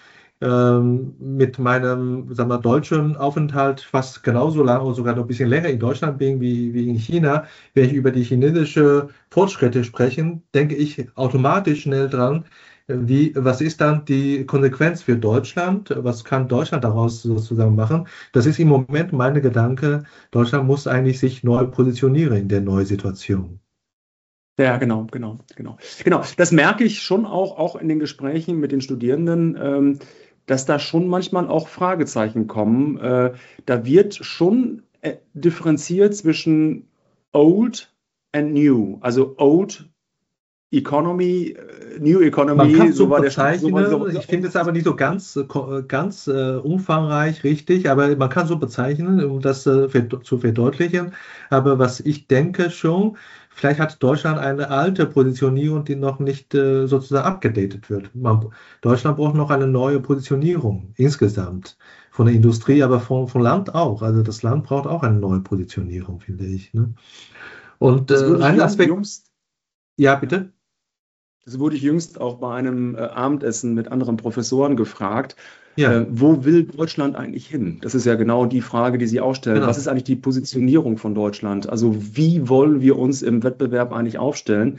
mit meinem, sagen wir, deutschen Aufenthalt fast genauso lang oder sogar noch ein bisschen länger in Deutschland bin wie in China, wenn ich über die chinesische Fortschritte spreche, denke ich automatisch schnell dran, was ist dann die Konsequenz für Deutschland? Was kann Deutschland daraus sozusagen machen? Das ist im Moment mein Gedanke. Deutschland muss eigentlich sich neu positionieren in der neuen Situation. Ja, genau. Das merke ich schon auch in den Gesprächen mit den Studierenden, dass da schon manchmal auch Fragezeichen kommen. Da wird schon differenziert zwischen old and new, also old Economy, New Economy. Man kann so bezeichnen, ich finde es aber nicht so ganz umfangreich richtig, aber man kann so bezeichnen, um das zu verdeutlichen. Aber was ich denke schon, vielleicht hat Deutschland eine alte Positionierung, die noch nicht sozusagen abgedatet wird. Deutschland braucht noch eine neue Positionierung insgesamt von der Industrie, aber vom Land auch. Also das Land braucht auch eine neue Positionierung, finde ich. Ne? Und ein Aspekt. Ja, bitte. Das wurde ich jüngst auch bei einem Abendessen mit anderen Professoren gefragt. Ja. Wo will Deutschland eigentlich hin? Das ist ja genau die Frage, die Sie auch stellen. Genau. Was ist eigentlich die Positionierung von Deutschland? Also wie wollen wir uns im Wettbewerb eigentlich aufstellen?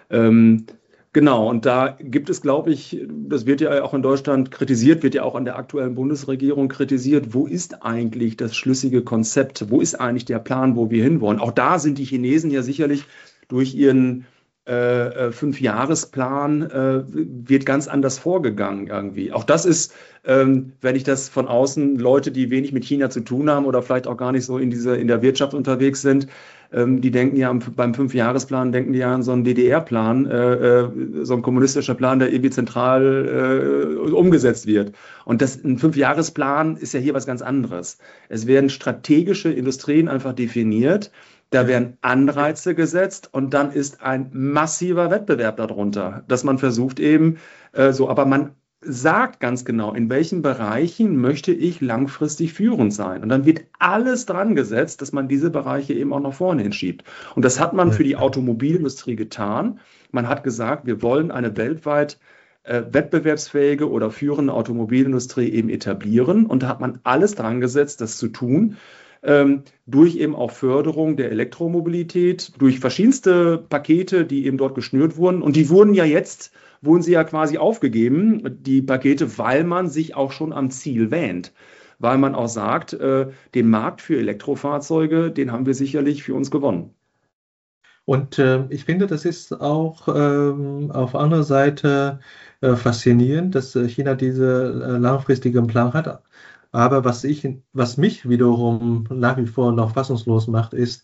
Genau, und da gibt es, glaube ich, das wird ja auch in Deutschland kritisiert, wird ja auch an der aktuellen Bundesregierung kritisiert, wo ist eigentlich das schlüssige Konzept? Wo ist eigentlich der Plan, wo wir hinwollen? Auch da sind die Chinesen ja sicherlich durch ihren Fünfjahresplan wird ganz anders vorgegangen irgendwie. Auch das ist, wenn ich das von außen, Leute, die wenig mit China zu tun haben oder vielleicht auch gar nicht so in der Wirtschaft unterwegs sind, die denken ja beim Fünfjahresplan, denken die ja an so einen DDR-Plan, so ein kommunistischer Plan, der irgendwie zentral umgesetzt wird. Und ein Fünfjahresplan ist ja hier was ganz anderes. Es werden strategische Industrien einfach definiert. Da werden Anreize gesetzt und dann ist ein massiver Wettbewerb darunter, dass man versucht eben aber man sagt ganz genau, in welchen Bereichen möchte ich langfristig führend sein. Und dann wird alles dran gesetzt, dass man diese Bereiche eben auch nach vorne hinschiebt. Und das hat man für die Automobilindustrie getan. Man hat gesagt, wir wollen eine weltweit wettbewerbsfähige oder führende Automobilindustrie eben etablieren. Und da hat man alles dran gesetzt, das zu tun. Durch eben auch Förderung der Elektromobilität, durch verschiedenste Pakete, die eben dort geschnürt wurden. Und die wurden sie ja quasi aufgegeben, die Pakete, weil man sich auch schon am Ziel wähnt. Weil man auch sagt, den Markt für Elektrofahrzeuge, den haben wir sicherlich für uns gewonnen. Und ich finde, das ist auch auf anderer Seite faszinierend, dass China diese langfristigen Plan hat. Aber was mich wiederum nach wie vor noch fassungslos macht, ist,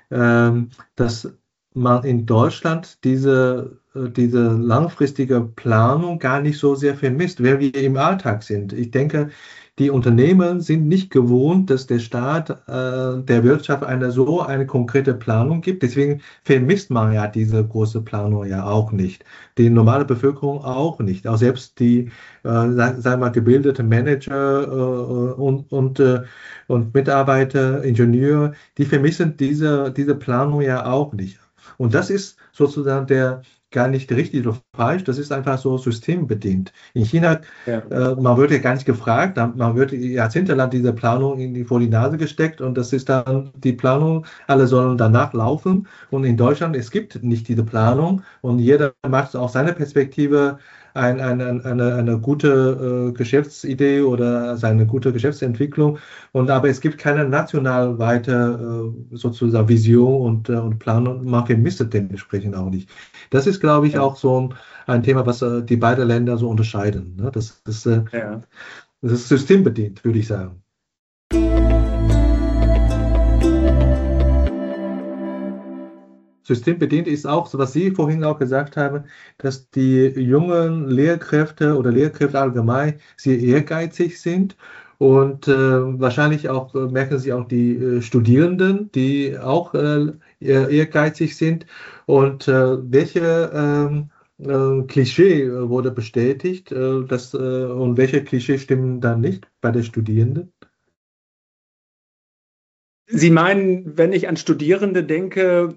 dass man in Deutschland diese langfristige Planung gar nicht so sehr vermisst, wenn wir im Alltag sind. Ich denke, die Unternehmen sind nicht gewohnt, dass der Staat der Wirtschaft eine konkrete Planung gibt. Deswegen vermisst man ja diese große Planung ja auch nicht. Die normale Bevölkerung auch nicht. Auch selbst die, sagen wir mal, gebildete Manager und Mitarbeiter, Ingenieure, die vermissen diese Planung ja auch nicht. Und das ist sozusagen gar nicht richtig oder falsch, das ist einfach so systembedingt. In China, man wird ja gar nicht gefragt, man wird jahrzehntelang diese Planung vor die Nase gesteckt und das ist dann die Planung, alle sollen danach laufen. Und in Deutschland, es gibt nicht diese Planung und jeder macht aus seiner Perspektive eine gute Geschäftsidee oder seine gute Geschäftsentwicklung. Aber es gibt keine nationalweite sozusagen Vision und Planung. Man vermisst es dementsprechend auch nicht. Das ist, glaube ich, auch so ein Thema, was die beiden Länder so unterscheiden. Ne? Das ist systembedingt, würde ich sagen. Systembedingt ist auch, so was Sie vorhin auch gesagt haben, dass die jungen Lehrkräfte oder Lehrkräfte allgemein sehr ehrgeizig sind und wahrscheinlich auch merken Sie auch die Studierenden, die auch ehrgeizig sind. Und welche Klischee wurde bestätigt und welche Klischee stimmen dann nicht bei den Studierenden? Sie meinen, wenn ich an Studierende denke,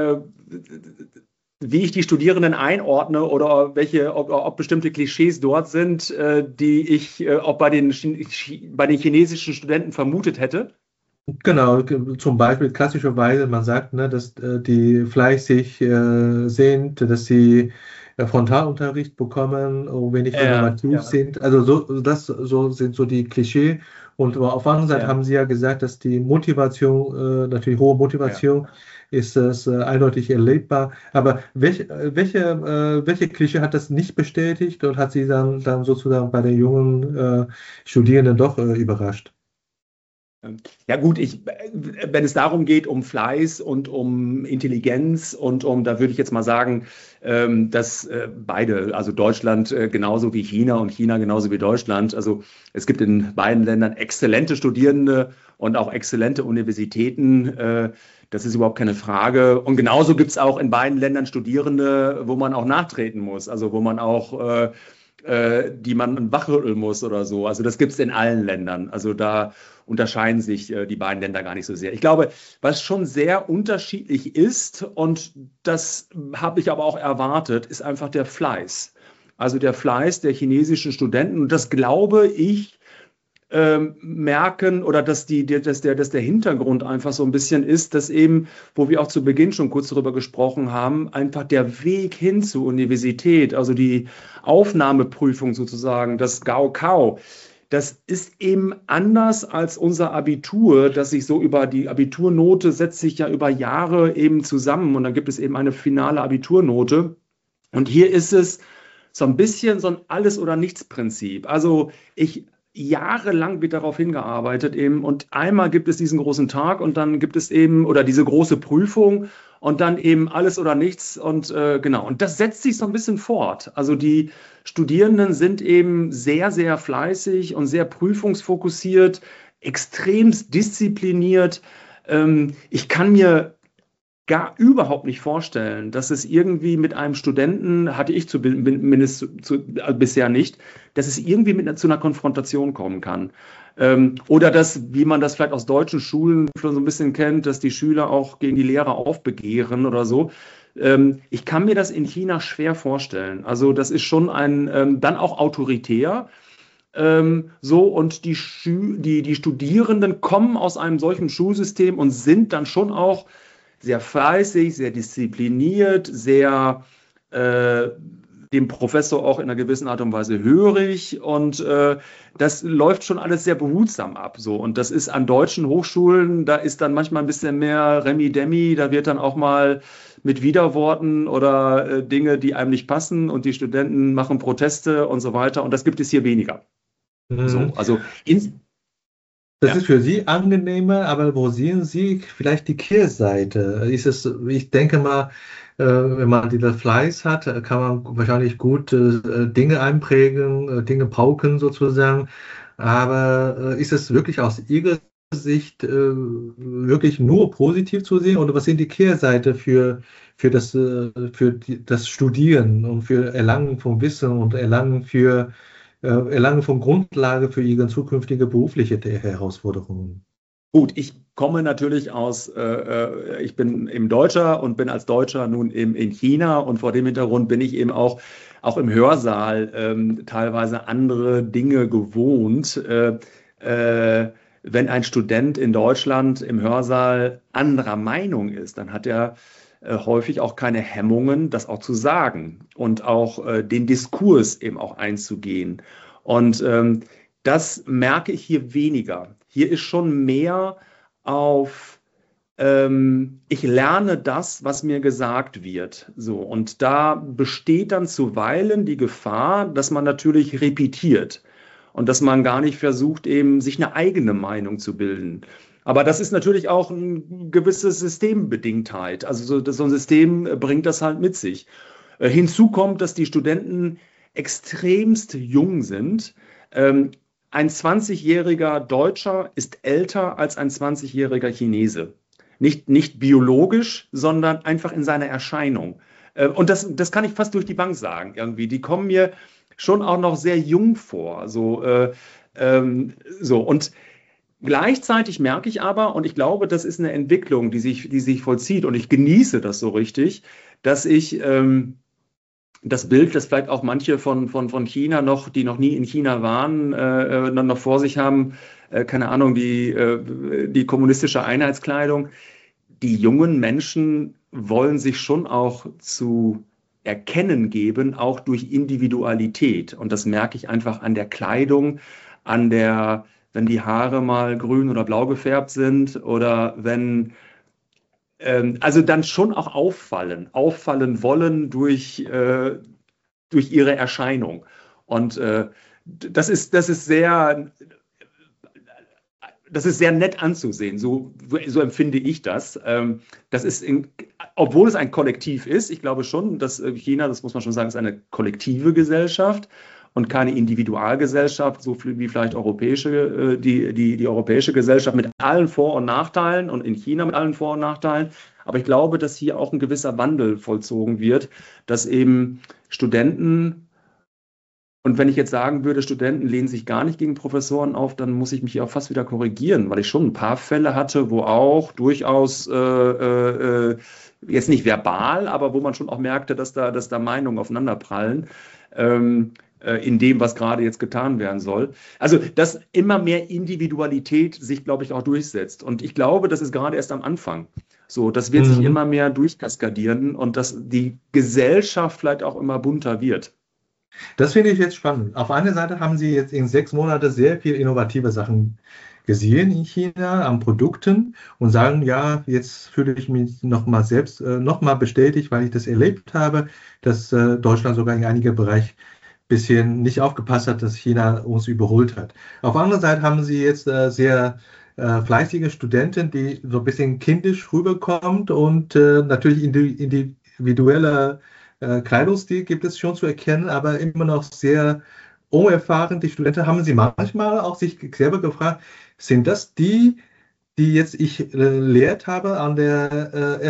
wie ich die Studierenden einordne oder ob bestimmte Klischees dort sind, die ich auch bei den chinesischen Studenten vermutet hätte? Genau, zum Beispiel klassischerweise, man sagt, ne, dass die fleißig sind, dass sie Frontalunterricht bekommen und wenig innovativ sind. Also so sind so die Klischee. Und auf der anderen Seite haben Sie ja gesagt, dass die Motivation, natürlich hohe Motivation, ist das eindeutig erlebbar. Aber welche Klischee hat das nicht bestätigt und hat Sie dann sozusagen bei den jungen Studierenden doch überrascht? Ja gut, wenn es darum geht, um Fleiß und um Intelligenz da würde ich jetzt mal sagen, dass beide, also Deutschland genauso wie China und China genauso wie Deutschland, also es gibt in beiden Ländern exzellente Studierende und auch exzellente Universitäten, das ist überhaupt keine Frage. Und genauso gibt es auch in beiden Ländern Studierende, wo man auch nachtreten muss, also wo man auch die man wachrütteln muss oder so. Also das gibt es in allen Ländern. Also da unterscheiden sich die beiden Länder gar nicht so sehr. Ich glaube, was schon sehr unterschiedlich ist, und das habe ich aber auch erwartet, ist einfach der Fleiß. Also der Fleiß der chinesischen Studenten. Und das glaube ich, merken oder dass der Hintergrund einfach so ein bisschen ist, dass eben, wo wir auch zu Beginn schon kurz darüber gesprochen haben, einfach der Weg hin zur Universität, also die Aufnahmeprüfung sozusagen, das Gaokao, das ist eben anders als unser Abitur, das sich so über die Abiturnote setzt sich ja über Jahre eben zusammen und dann gibt es eben eine finale Abiturnote. Und hier ist es so ein bisschen so ein Alles- oder Nichts-Prinzip. Also jahrelang wird darauf hingearbeitet eben und einmal gibt es diesen großen Tag und dann gibt es eben oder diese große Prüfung und dann eben alles oder nichts und genau. Und das setzt sich so ein bisschen fort. Also die Studierenden sind eben sehr, sehr fleißig und sehr prüfungsfokussiert, extremst diszipliniert. Ich kann mir gar überhaupt nicht vorstellen, dass es irgendwie mit einem Studenten, hatte ich zumindest bisher nicht, dass es irgendwie zu einer Konfrontation kommen kann. Oder dass, wie man das vielleicht aus deutschen Schulen schon so ein bisschen kennt, dass die Schüler auch gegen die Lehrer aufbegehren oder so. Ich kann mir das in China schwer vorstellen. Also das ist schon dann auch autoritär. So, und die Studierenden kommen aus einem solchen Schulsystem und sind dann schon auch sehr fleißig, sehr diszipliniert, sehr dem Professor auch in einer gewissen Art und Weise hörig und das läuft schon alles sehr behutsam ab. So. Und das ist an deutschen Hochschulen, da ist dann manchmal ein bisschen mehr Remi-Demi, da wird dann auch mal mit Widerworten oder Dinge, die einem nicht passen und die Studenten machen Proteste und so weiter und das gibt es hier weniger. Mhm. So, also Das ja. ist für Sie angenehmer, aber wo sehen Sie vielleicht die Kehrseite? Ich denke mal, wenn man dieser Fleiß hat, kann man wahrscheinlich gut Dinge einprägen, Dinge pauken sozusagen. Aber ist es wirklich aus Ihrer Sicht wirklich nur positiv zu sehen? Oder was sind die Kehrseite für das Studieren und für Erlangen von Wissen und Erlangen von Grundlage für Ihre zukünftige berufliche Herausforderungen? Gut, ich komme natürlich ich bin eben Deutscher und bin als Deutscher nun eben in China und vor dem Hintergrund bin ich eben auch im Hörsaal teilweise andere Dinge gewohnt. Wenn ein Student in Deutschland im Hörsaal anderer Meinung ist, dann hat er häufig auch keine Hemmungen, das auch zu sagen und auch den Diskurs eben auch einzugehen. Und das merke ich hier weniger. Hier ist schon mehr auf, ich lerne das, was mir gesagt wird. So, und da besteht dann zuweilen die Gefahr, dass man natürlich repetiert und dass man gar nicht versucht, eben sich eine eigene Meinung zu bilden. Aber das ist natürlich auch eine gewisse Systembedingtheit. Also so ein System bringt das halt mit sich. Hinzu kommt, dass die Studenten extremst jung sind. Ähm, ein 20-jähriger Deutscher ist älter als ein 20-jähriger Chinese. Nicht biologisch, sondern einfach in seiner Erscheinung. Und das kann ich fast durch die Bank sagen, irgendwie. Die kommen mir schon auch noch sehr jung vor. So. Und gleichzeitig merke ich aber, und ich glaube, das ist eine Entwicklung, die sich vollzieht, und ich genieße das so richtig, dass ich das Bild, das vielleicht auch manche von China noch, die noch nie in China waren, dann noch vor sich haben, keine Ahnung, die kommunistische Einheitskleidung. Die jungen Menschen wollen sich schon auch zu erkennen geben, auch durch Individualität. Und das merke ich einfach an der Kleidung, wenn die Haare mal grün oder blau gefärbt sind oder also dann schon auch auffallen wollen durch ihre Erscheinung. Und das ist sehr nett anzusehen, so empfinde ich das. Das ist, obwohl es ein Kollektiv ist, ich glaube schon, dass China, das muss man schon sagen, ist eine kollektive Gesellschaft und keine Individualgesellschaft, so viel wie vielleicht die europäische Gesellschaft mit allen Vor- und Nachteilen und in China mit allen Vor- und Nachteilen. Aber ich glaube, dass hier auch ein gewisser Wandel vollzogen wird, dass eben Studenten und wenn ich jetzt sagen würde, Studenten lehnen sich gar nicht gegen Professoren auf, dann muss ich mich hier auch fast wieder korrigieren, weil ich schon ein paar Fälle hatte, wo auch durchaus jetzt nicht verbal, aber wo man schon auch merkte, dass da Meinungen aufeinanderprallen. In dem, was gerade jetzt getan werden soll. Also, dass immer mehr Individualität sich, glaube ich, auch durchsetzt. Und ich glaube, das ist gerade erst am Anfang. So, das wird sich Mhm. immer mehr durchkaskadieren und dass die Gesellschaft vielleicht auch immer bunter wird. Das finde ich jetzt spannend. Auf einer Seite haben Sie jetzt in 6 Monaten sehr viele innovative Sachen gesehen in China an Produkten und sagen, ja, jetzt fühle ich mich nochmal selbst nochmal bestätigt, weil ich das erlebt habe, dass Deutschland sogar in einigen Bereichen ein bisschen nicht aufgepasst hat, dass China uns überholt hat. Auf der anderen Seite haben Sie jetzt sehr fleißige Studenten, die so ein bisschen kindisch rüberkommt und natürlich individuelle Kleidungsstil gibt es schon zu erkennen, aber immer noch sehr unerfahren. Die Studenten haben sie manchmal auch sich selber gefragt, sind das die jetzt ich lehrt habe an der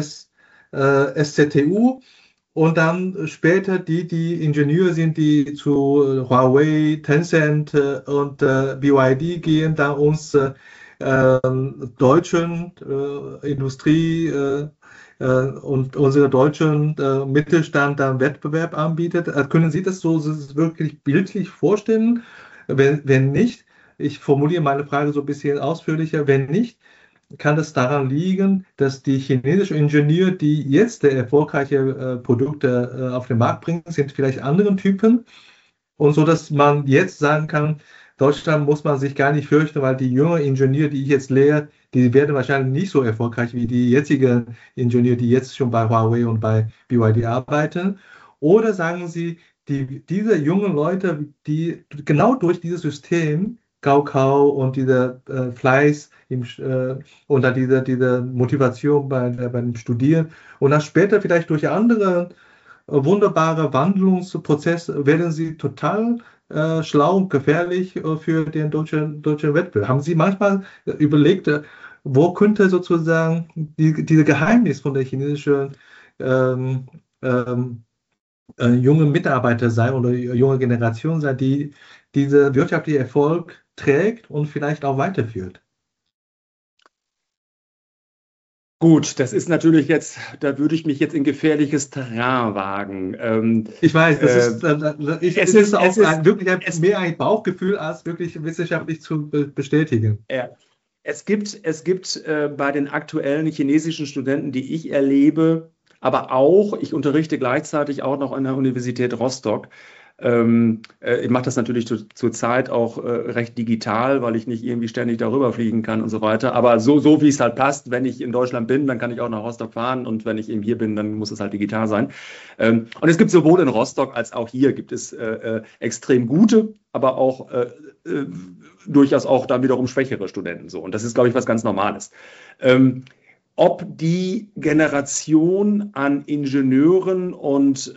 SZTU und dann später die Ingenieure sind, die zu Huawei, Tencent und BYD gehen, da uns deutschen Industrie und unsere deutschen Mittelstand dann Wettbewerb anbietet. Können Sie das so wirklich bildlich vorstellen? Wenn nicht, ich formuliere meine Frage so ein bisschen ausführlicher, wenn nicht, kann es daran liegen, dass die chinesischen Ingenieure, die jetzt erfolgreiche Produkte auf den Markt bringen, sind vielleicht anderen Typen und so, dass man jetzt sagen kann, Deutschland muss man sich gar nicht fürchten, weil die jungen Ingenieure, die ich jetzt lehre, die werden wahrscheinlich nicht so erfolgreich wie die jetzigen Ingenieure, die jetzt schon bei Huawei und bei BYD arbeiten. Oder sagen Sie, diese jungen Leute, die genau durch dieses System, Gaokao und dieser Fleiß und dann diese Motivation beim Studieren und dann später vielleicht durch andere wunderbare Wandlungsprozess werden Sie total schlau und gefährlich für den deutschen Wettbewerb. Haben Sie manchmal überlegt, wo könnte sozusagen diese Geheimnis von der chinesischen ähm, ähm, junge Mitarbeiter sein oder junge Generation sein, die diese wirtschaftliche Erfolg trägt und vielleicht auch weiterführt? Gut, das ist natürlich jetzt, da würde ich mich jetzt in gefährliches Terrain wagen. Ich weiß, Es es ist, ist es auch ist, es, mehr ein Bauchgefühl, als wirklich wissenschaftlich zu bestätigen. ja, es gibt bei den aktuellen chinesischen Studenten, die ich erlebe, aber auch, ich unterrichte gleichzeitig auch noch an der Universität Rostock. Ich mache das natürlich zurzeit auch recht digital, weil ich nicht irgendwie ständig darüber fliegen kann und so weiter. Aber so wie es halt passt, wenn ich in Deutschland bin, dann kann ich auch nach Rostock fahren und wenn ich eben hier bin, dann muss es halt digital sein. Und es gibt sowohl in Rostock als auch hier gibt es extrem gute, aber auch äh, durchaus auch dann wiederum schwächere Studenten so. Und das ist, glaube ich, was ganz Normales. Ob die Generation an Ingenieuren und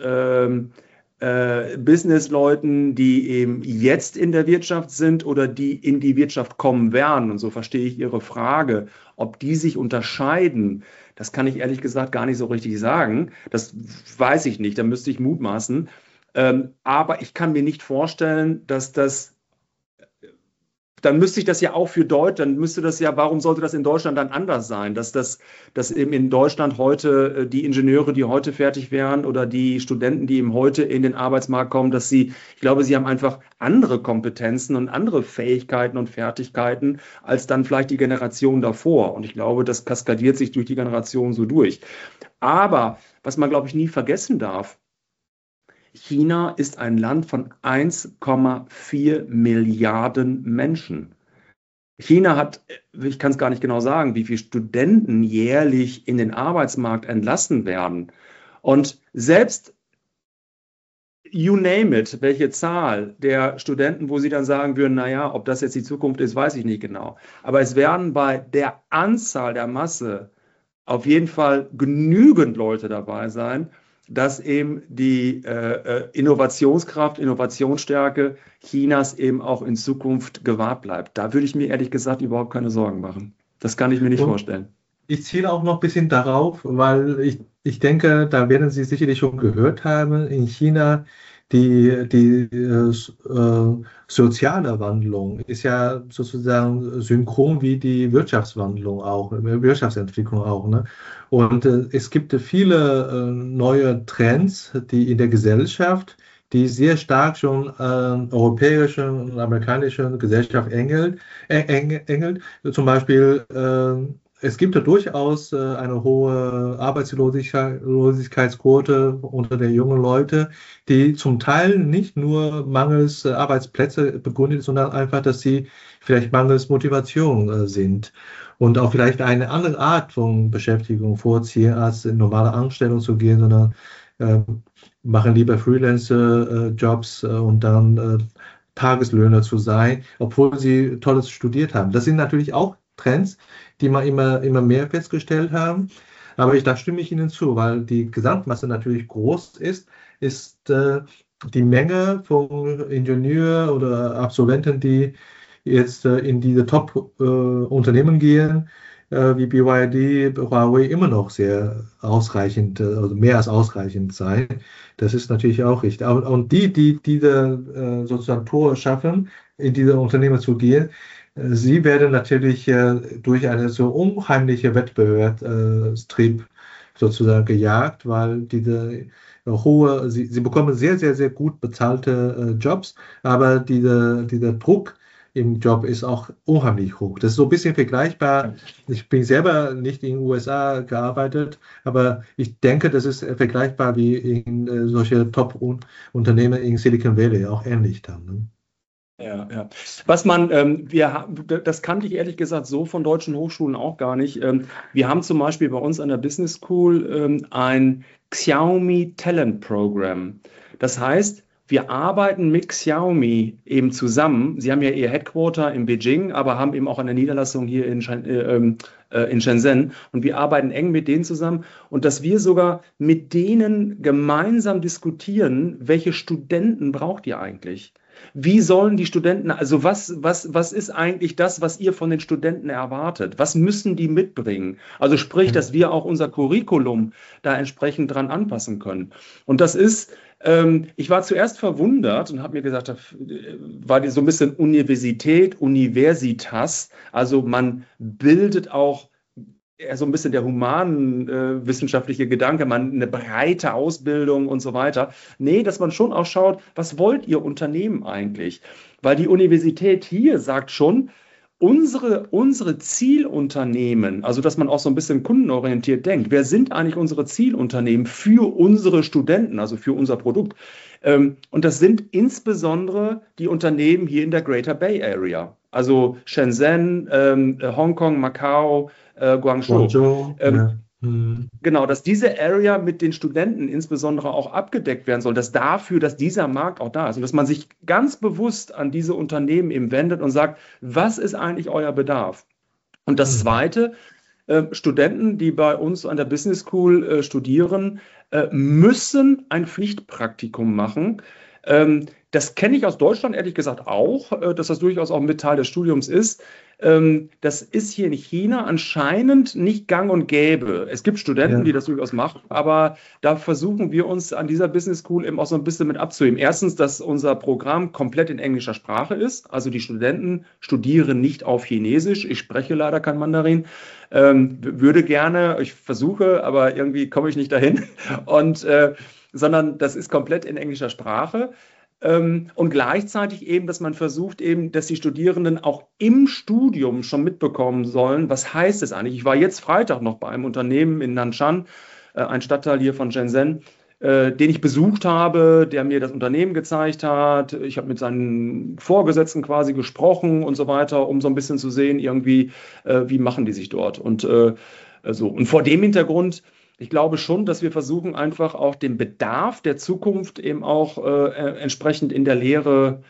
Businessleuten, die eben jetzt in der Wirtschaft sind oder die in die Wirtschaft kommen werden, und so verstehe ich Ihre Frage, ob die sich unterscheiden, das kann ich ehrlich gesagt gar nicht so richtig sagen. Das weiß ich nicht, da müsste ich mutmaßen. Aber ich kann mir nicht vorstellen, dass das dann müsste ich das ja auch für Deutschland, dann müsste das ja, warum sollte das in Deutschland dann anders sein? Dass eben in Deutschland heute die Ingenieure, die heute fertig wären oder die Studenten, die eben heute in den Arbeitsmarkt kommen, ich glaube, sie haben einfach andere Kompetenzen und andere Fähigkeiten und Fertigkeiten als dann vielleicht die Generation davor. Und ich glaube, das kaskadiert sich durch die Generation so durch. Aber was man, glaube ich, nie vergessen darf, China ist ein Land von 1,4 Milliarden Menschen. China hat, ich kann es gar nicht genau sagen, wie viele Studenten jährlich in den Arbeitsmarkt entlassen werden. Und selbst, you name it, welche Zahl der Studenten, wo sie dann sagen würden, naja, ob das jetzt die Zukunft ist, weiß ich nicht genau. Aber es werden bei der Anzahl der Masse auf jeden Fall genügend Leute dabei sein, dass eben die Innovationskraft, Innovationsstärke Chinas eben auch in Zukunft gewahrt bleibt. Da würde ich mir ehrlich gesagt überhaupt keine Sorgen machen. Das kann ich mir nicht Und vorstellen. ich ziele auch noch ein bisschen darauf, weil ich denke, da werden Sie sicherlich schon gehört haben, in China die soziale Wandlung ist ja sozusagen synchron wie die Wirtschaftswandlung auch, Wirtschaftsentwicklung auch, ne? Und es gibt viele neue Trends, die in der Gesellschaft, die sehr stark schon europäischen und amerikanischen Gesellschaft ängelt. Zum Beispiel es gibt ja durchaus eine hohe Arbeitslosigkeitsquote unter den jungen Leuten, die zum Teil nicht nur mangels Arbeitsplätze begründet ist, sondern einfach, dass sie vielleicht mangels Motivation sind und auch vielleicht eine andere Art von Beschäftigung vorziehen, als in normale Anstellung zu gehen, sondern machen lieber Freelancer-Jobs und dann Tageslöhner zu sein, obwohl sie Tolles studiert haben. Das sind natürlich auch Trends, die man immer mehr festgestellt haben. Aber da stimme ich Ihnen zu, weil die Gesamtmasse natürlich groß ist die Menge von Ingenieur oder Absolventen, die jetzt in diese Top-Unternehmen gehen, wie BYD, Huawei, immer noch sehr ausreichend, also mehr als ausreichend sein. Das ist natürlich auch richtig. Und die diese sozusagen Tore schaffen, in diese Unternehmen zu gehen, sie werden natürlich durch eine so unheimliche Wettbewerbstrieb sozusagen gejagt, weil diese sie bekommen sehr, sehr, sehr gut bezahlte Jobs, aber dieser Druck im Job ist auch unheimlich hoch. Das ist so ein bisschen vergleichbar. Ich bin selber nicht in den USA gearbeitet, aber ich denke, das ist vergleichbar wie in solche Top-Unternehmen in Silicon Valley, auch ähnlich dann. Ne? Ja, ja. Das kannte ich ehrlich gesagt so von deutschen Hochschulen auch gar nicht. Wir haben zum Beispiel bei uns an der Business School ein Xiaomi Talent Program. Das heißt, wir arbeiten mit Xiaomi eben zusammen. Sie haben ja ihr Headquarter in Beijing, aber haben eben auch eine Niederlassung hier in Shenzhen. Und wir arbeiten eng mit denen zusammen. Und dass wir sogar mit denen gemeinsam diskutieren, welche Studenten braucht ihr eigentlich? Wie sollen die Studenten, also was ist eigentlich das, was ihr von den Studenten erwartet? Was müssen die mitbringen? Also sprich, dass wir auch unser Curriculum da entsprechend dran anpassen können. Und das ist, ich war zuerst verwundert und habe mir gesagt, war die so ein bisschen Universitas, also man bildet auch eher so ein bisschen der humanwissenschaftliche Gedanke, eine breite Ausbildung und so weiter. Nee, dass man schon auch schaut, was wollt ihr Unternehmen eigentlich? Weil die Universität hier sagt schon, unsere Zielunternehmen, also dass man auch so ein bisschen kundenorientiert denkt, wer sind eigentlich unsere Zielunternehmen für unsere Studenten, also für unser Produkt? Und das sind insbesondere die Unternehmen hier in der Greater Bay Area, also Shenzhen, Hongkong, Macau, Guangzhou. Ja. Genau, dass diese Area mit den Studenten insbesondere auch abgedeckt werden soll, dass dieser Markt auch da ist und dass man sich ganz bewusst an diese Unternehmen eben wendet und sagt, was ist eigentlich euer Bedarf? Und das Zweite, Studenten, die bei uns an der Business School studieren, müssen ein Pflichtpraktikum machen. Das kenne ich aus Deutschland ehrlich gesagt auch, dass das durchaus auch ein Teil des Studiums ist. Das ist hier in China anscheinend nicht gang und gäbe. Es gibt Studenten, die das durchaus machen, aber da versuchen wir uns an dieser Business School eben auch so ein bisschen mit abzuheben. Erstens, dass unser Programm komplett in englischer Sprache ist. Also die Studenten studieren nicht auf Chinesisch. Ich spreche leider kein Mandarin. Würde gerne, ich versuche, aber irgendwie komme ich nicht dahin. Sondern das ist komplett in englischer Sprache. Und gleichzeitig eben, dass man versucht eben, dass die Studierenden auch im Studium schon mitbekommen sollen, was heißt es eigentlich? Ich war jetzt Freitag noch bei einem Unternehmen in Nanshan, ein Stadtteil hier von Shenzhen, den ich besucht habe, der mir das Unternehmen gezeigt hat. Ich habe mit seinen Vorgesetzten quasi gesprochen und so weiter, um so ein bisschen zu sehen, irgendwie, wie machen die sich dort. Und so. Und vor dem Hintergrund, ich glaube schon, dass wir versuchen, einfach auch den Bedarf der Zukunft eben auch entsprechend in der Lehre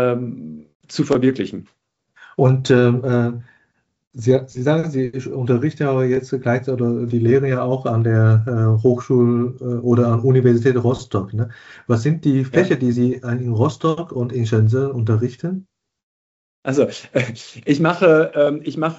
zu verwirklichen. Und Sie sagen, Sie unterrichten aber jetzt gleich oder die lehren ja auch an der Hochschule oder an Universität Rostock. Ne? Was sind die Fächer, die Sie in Rostock und in Shenzhen unterrichten? Also ich mache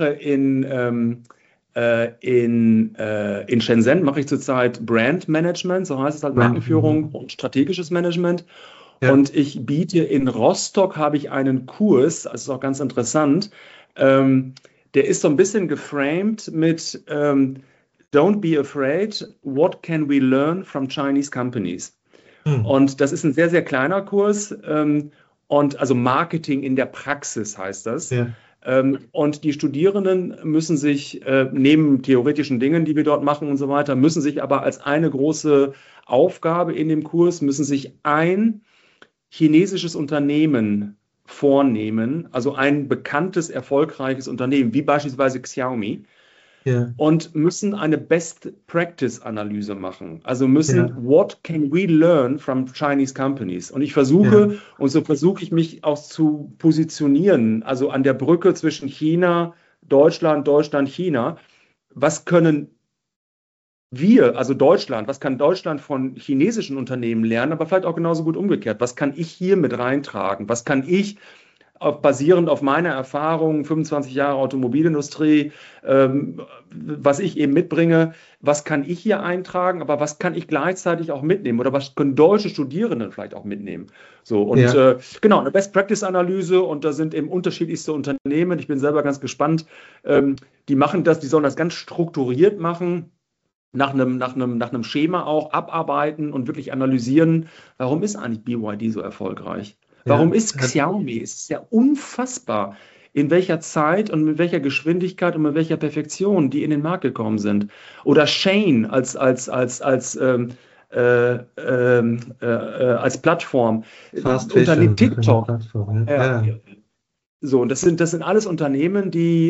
in Shenzhen mache ich zurzeit Brand Management, so heißt es halt Markenführung und strategisches Management. Ja. Und ich biete in Rostock, habe ich einen Kurs, das ist auch ganz interessant, der ist so ein bisschen geframed mit Don't be afraid, what can we learn from Chinese companies? Und das ist ein sehr, sehr kleiner Kurs und also Marketing in der Praxis heißt das. Ja. Und die Studierenden müssen sich neben theoretischen Dingen, die wir dort machen und so weiter, müssen sich aber als eine große Aufgabe in dem Kurs, müssen sich ein chinesisches Unternehmen vornehmen, also ein bekanntes, erfolgreiches Unternehmen, wie beispielsweise Xiaomi, Ja, und müssen eine Best-Practice-Analyse machen. Also müssen, ja, what can we learn from Chinese companies? Und ich ja, versuche, und so versuche ich mich auch zu positionieren, also an der Brücke zwischen China, Deutschland, Deutschland, China. Was können wir, also Deutschland, was kann Deutschland von chinesischen Unternehmen lernen, aber vielleicht auch genauso gut umgekehrt? Was kann ich hier mit reintragen? Was kann ich basierend auf meiner Erfahrung, 25 Jahre Automobilindustrie, was ich eben mitbringe, was kann ich hier eintragen, aber was kann ich gleichzeitig auch mitnehmen oder was können deutsche Studierenden vielleicht auch mitnehmen? So, und ja, genau, eine Best-Practice-Analyse, und da sind eben unterschiedlichste Unternehmen. Ich bin selber ganz gespannt. Die machen das, die sollen das ganz strukturiert machen. Nach einem Schema auch abarbeiten und wirklich analysieren, warum ist eigentlich BYD so erfolgreich? Warum ja, ist Xiaomi? Es ist ja unfassbar, in welcher Zeit und mit welcher Geschwindigkeit und mit welcher Perfektion die in den Markt gekommen sind. Oder Shane als Plattform. Fast Unternehmen Fashion, TikTok. Plattform, Ja, ja, so, und das sind alles Unternehmen,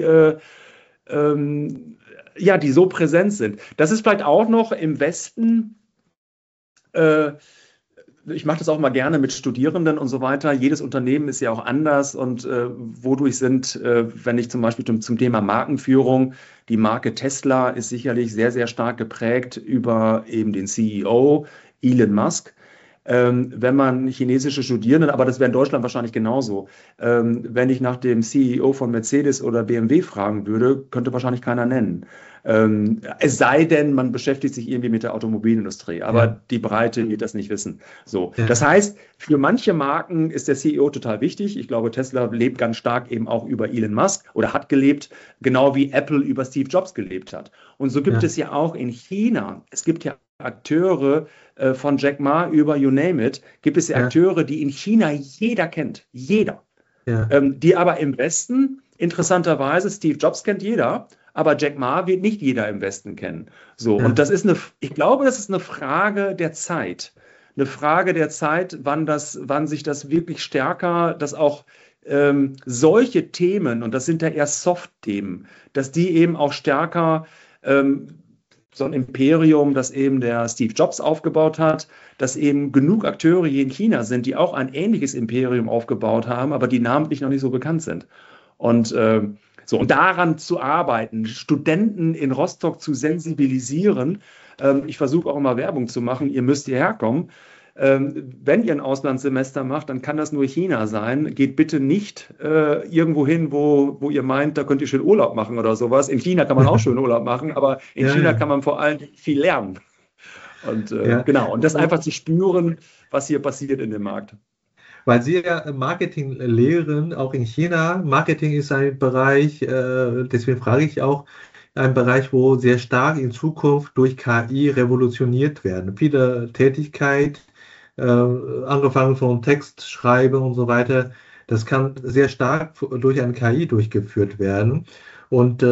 ähm, ja, die so präsent sind. Das ist vielleicht auch noch im Westen. Äh, Ich mache das auch mal gerne mit Studierenden und so weiter. Jedes Unternehmen ist ja auch anders, und wodurch sind, wenn ich zum Beispiel zum Thema Markenführung, die Marke Tesla ist sicherlich sehr, sehr stark geprägt über eben den CEO Elon Musk. Wenn man chinesische Studierenden, aber das wäre in Deutschland wahrscheinlich genauso, wenn ich nach dem CEO von Mercedes oder BMW fragen würde, könnte wahrscheinlich keiner nennen. Es sei denn, man beschäftigt sich irgendwie mit der Automobilindustrie, aber ja, die Breite wird das nicht wissen. So, das ja, heißt, für manche Marken ist der CEO total wichtig. Ich glaube, Tesla lebt ganz stark eben auch über Elon Musk oder hat gelebt, genau wie Apple über Steve Jobs gelebt hat. Und so gibt ja, es ja auch in China, es gibt ja Akteure, von Jack Ma über You Name It, gibt es ja ja, Akteure, die in China jeder kennt. Jeder. ja, Die aber im Westen, interessanterweise, Steve Jobs kennt jeder, aber Jack Ma wird nicht jeder im Westen kennen. So, und ja, ich glaube, das ist eine Frage der Zeit. Eine Frage der Zeit, wann sich das wirklich stärker, dass auch solche Themen, und das sind ja eher Soft-Themen, dass die eben auch stärker so ein Imperium, das eben der Steve Jobs aufgebaut hat, dass eben genug Akteure hier in China sind, die auch ein ähnliches Imperium aufgebaut haben, aber die namentlich noch nicht so bekannt sind. Und und daran zu arbeiten, Studenten in Rostock zu sensibilisieren. Ich versuche auch immer Werbung zu machen, ihr müsst hierher kommen. Wenn ihr ein Auslandssemester macht, dann kann das nur China sein. Geht bitte nicht irgendwo hin, wo ihr meint, da könnt ihr schön Urlaub machen oder sowas. In China kann man auch schön Urlaub machen, aber in ja, China ja, kann man vor allem viel lernen. Und ja. genau, und das einfach zu spüren, was hier passiert in dem Markt. Weil Sie ja Marketing lehren, auch in China. Marketing ist ein Bereich, deswegen frage ich auch, ein Bereich, wo sehr stark in Zukunft durch KI revolutioniert werden. Viele Tätigkeit, angefangen von Textschreiben und so weiter, das kann sehr stark durch ein KI durchgeführt werden. Und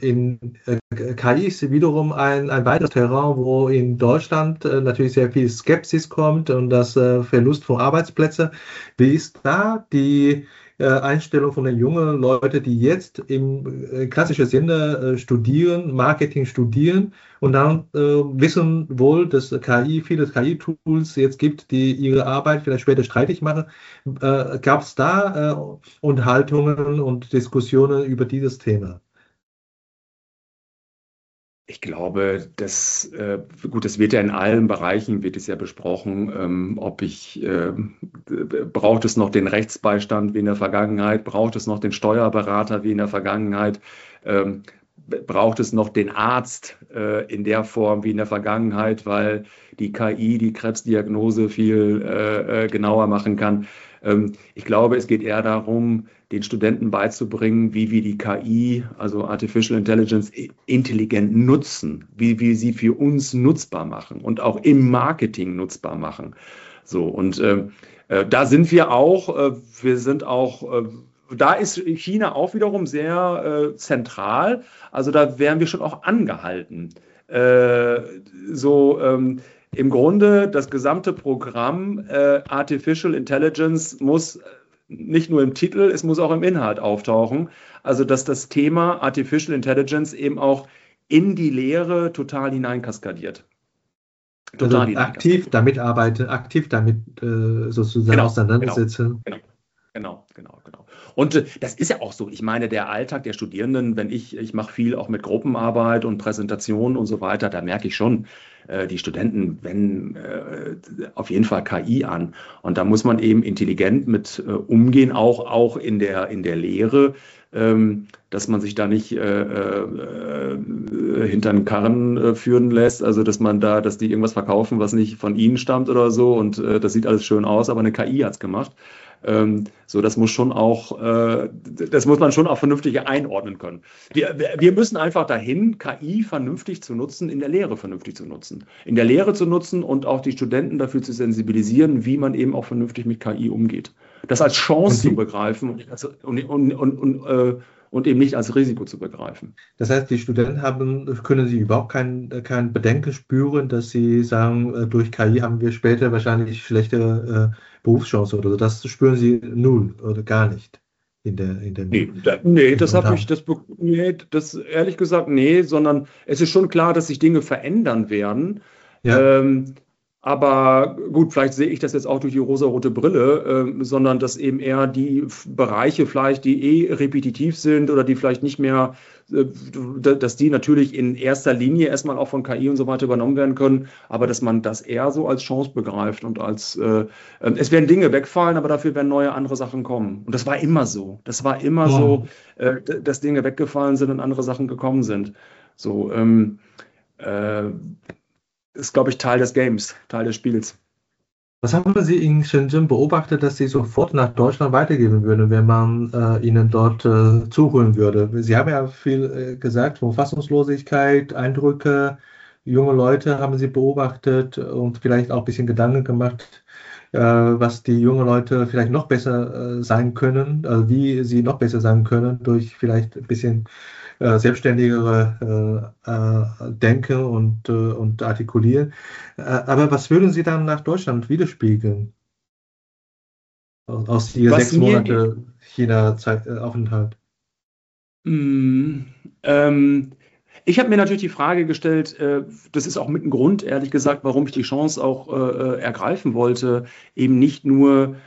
KI ist wiederum ein weiteres Terrain, wo in Deutschland natürlich sehr viel Skepsis kommt und das Verlust von Arbeitsplätzen. Wie ist da die Einstellung von den jungen Leuten, die jetzt im klassischen Sinne studieren, Marketing studieren und dann wissen wohl, dass viele KI-Tools jetzt gibt, die ihre Arbeit vielleicht später streitig machen. Gab es da Unterhaltungen und Diskussionen über dieses Thema? Ich glaube, gut, das wird ja in allen Bereichen, wird es ja besprochen, braucht es noch den Rechtsbeistand wie in der Vergangenheit, braucht es noch den Steuerberater wie in der Vergangenheit, ähm, braucht es noch den Arzt in der Form wie in der Vergangenheit, weil die KI die Krebsdiagnose viel genauer machen kann. Ich glaube, es geht eher darum, den Studenten beizubringen, wie wir die KI, also Artificial Intelligence, intelligent nutzen, wie wir sie für uns nutzbar machen und auch im Marketing nutzbar machen. So, und da sind wir auch, da ist China auch wiederum sehr zentral. Also da wären wir schon auch angehalten. Äh, Im Grunde das gesamte Programm Artificial Intelligence muss nicht nur im Titel, es muss auch im Inhalt auftauchen. Also dass das Thema Artificial Intelligence eben auch in die Lehre total hineinkaskadiert. Also aktiv damit arbeiten, aktiv damit sozusagen auseinandersetzen. Genau. Und das ist ja auch so. Ich meine, der Alltag der Studierenden, ich mache viel auch mit Gruppenarbeit und Präsentationen und so weiter, da merke ich schon, die Studenten wenden auf jeden Fall KI an. Und da muss man eben intelligent mit umgehen, auch in der Lehre, dass man sich da nicht hinter den Karren führen lässt, also dass die irgendwas verkaufen, was nicht von ihnen stammt oder so und das sieht alles schön aus, aber eine KI hat es gemacht. Das muss man schon auch vernünftig einordnen können. Wir müssen einfach dahin, KI vernünftig zu nutzen, in der Lehre vernünftig zu nutzen. In der Lehre zu nutzen und auch die Studenten dafür zu sensibilisieren, wie man eben auch vernünftig mit KI umgeht. Das als Chance zu begreifen und eben nicht als Risiko zu begreifen. Das heißt, die Studenten können sie überhaupt kein Bedenken spüren, dass sie sagen, durch KI haben wir später wahrscheinlich schlechtere Berufschancen oder so. Das spüren sie null oder gar nicht ehrlich gesagt, sondern es ist schon klar, dass sich Dinge verändern werden. Ja. Aber gut, vielleicht sehe ich das jetzt auch durch die rosarote Brille, sondern dass eben eher die Bereiche vielleicht, die repetitiv sind oder die vielleicht nicht mehr, dass die natürlich in erster Linie erstmal auch von KI und so weiter übernommen werden können, aber dass man das eher so als Chance begreift und es werden Dinge wegfallen, aber dafür werden neue andere Sachen kommen. Und das war immer so. Das war immer so, dass Dinge weggefallen sind und andere Sachen gekommen sind. Ist, glaube ich, Teil des Games, Teil des Spiels. Was haben Sie in Shenzhen beobachtet, dass Sie sofort nach Deutschland weitergeben würden, wenn man Ihnen dort zuholen würde? Sie haben ja viel gesagt von Fassungslosigkeit, Eindrücke, junge Leute haben Sie beobachtet und vielleicht auch ein bisschen Gedanken gemacht, was die jungen Leute vielleicht noch besser sein können, wie sie noch besser sein können durch vielleicht ein bisschen selbstständigere Denken und Artikulieren. Aber was würden Sie dann nach Deutschland widerspiegeln? Aus Ihr 6 Monate China-Aufenthalt? Ich habe mir natürlich die Frage gestellt, das ist auch mit ein Grund, ehrlich gesagt, warum ich die Chance auch ergreifen wollte, eben nicht nur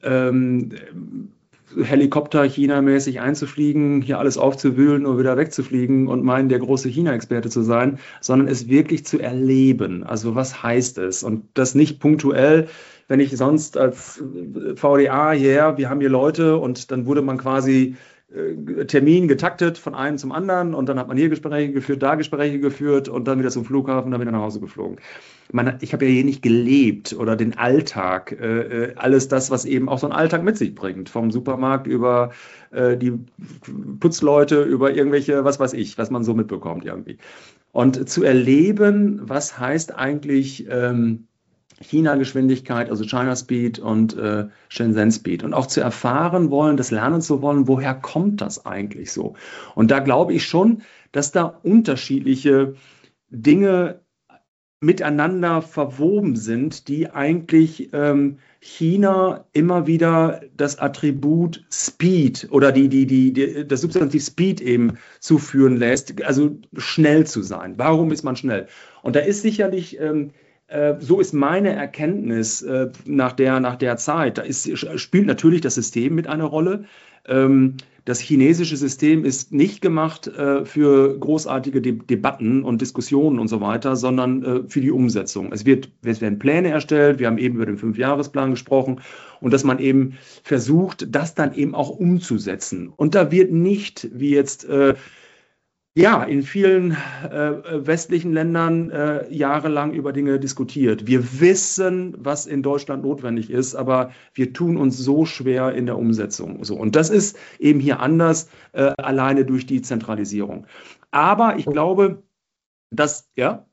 Helikopter China-mäßig einzufliegen, hier alles aufzuwühlen und wieder wegzufliegen und meinen, der große China-Experte zu sein, sondern es wirklich zu erleben. Also was heißt es? Und das nicht punktuell, wenn ich sonst als VDA hierher, wir haben hier Leute und dann wurde man quasi Termin getaktet von einem zum anderen und dann hat man hier Gespräche geführt, da Gespräche geführt und dann wieder zum Flughafen, dann wieder nach Hause geflogen. Ich habe ja hier nicht gelebt oder den Alltag, alles das, was eben auch so ein Alltag mit sich bringt, vom Supermarkt über die Putzleute, über irgendwelche, was weiß ich, was man so mitbekommt irgendwie. Und zu erleben, was heißt eigentlich China-Geschwindigkeit, also China Speed und Shenzhen Speed. Und auch zu erfahren wollen, das lernen zu wollen, woher kommt das eigentlich so? Und da glaube ich schon, dass da unterschiedliche Dinge miteinander verwoben sind, die eigentlich China immer wieder das Attribut Speed oder das Substantiv Speed eben zuführen lässt, also schnell zu sein. Warum ist man schnell? Und da ist sicherlich so ist meine Erkenntnis nach der Zeit. Spielt natürlich das System mit einer Rolle. Das chinesische System ist nicht gemacht für großartige Debatten und Diskussionen und so weiter, sondern für die Umsetzung. Es werden Pläne erstellt, wir haben eben über den 5-Jahresplan gesprochen und dass man eben versucht, das dann eben auch umzusetzen. Und da wird nicht, wie jetzt in vielen westlichen Ländern jahrelang über Dinge diskutiert. Wir wissen, was in Deutschland notwendig ist, aber wir tun uns so schwer in der Umsetzung. So. Und das ist eben hier anders, alleine durch die Zentralisierung. Aber ich glaube, dass, ja.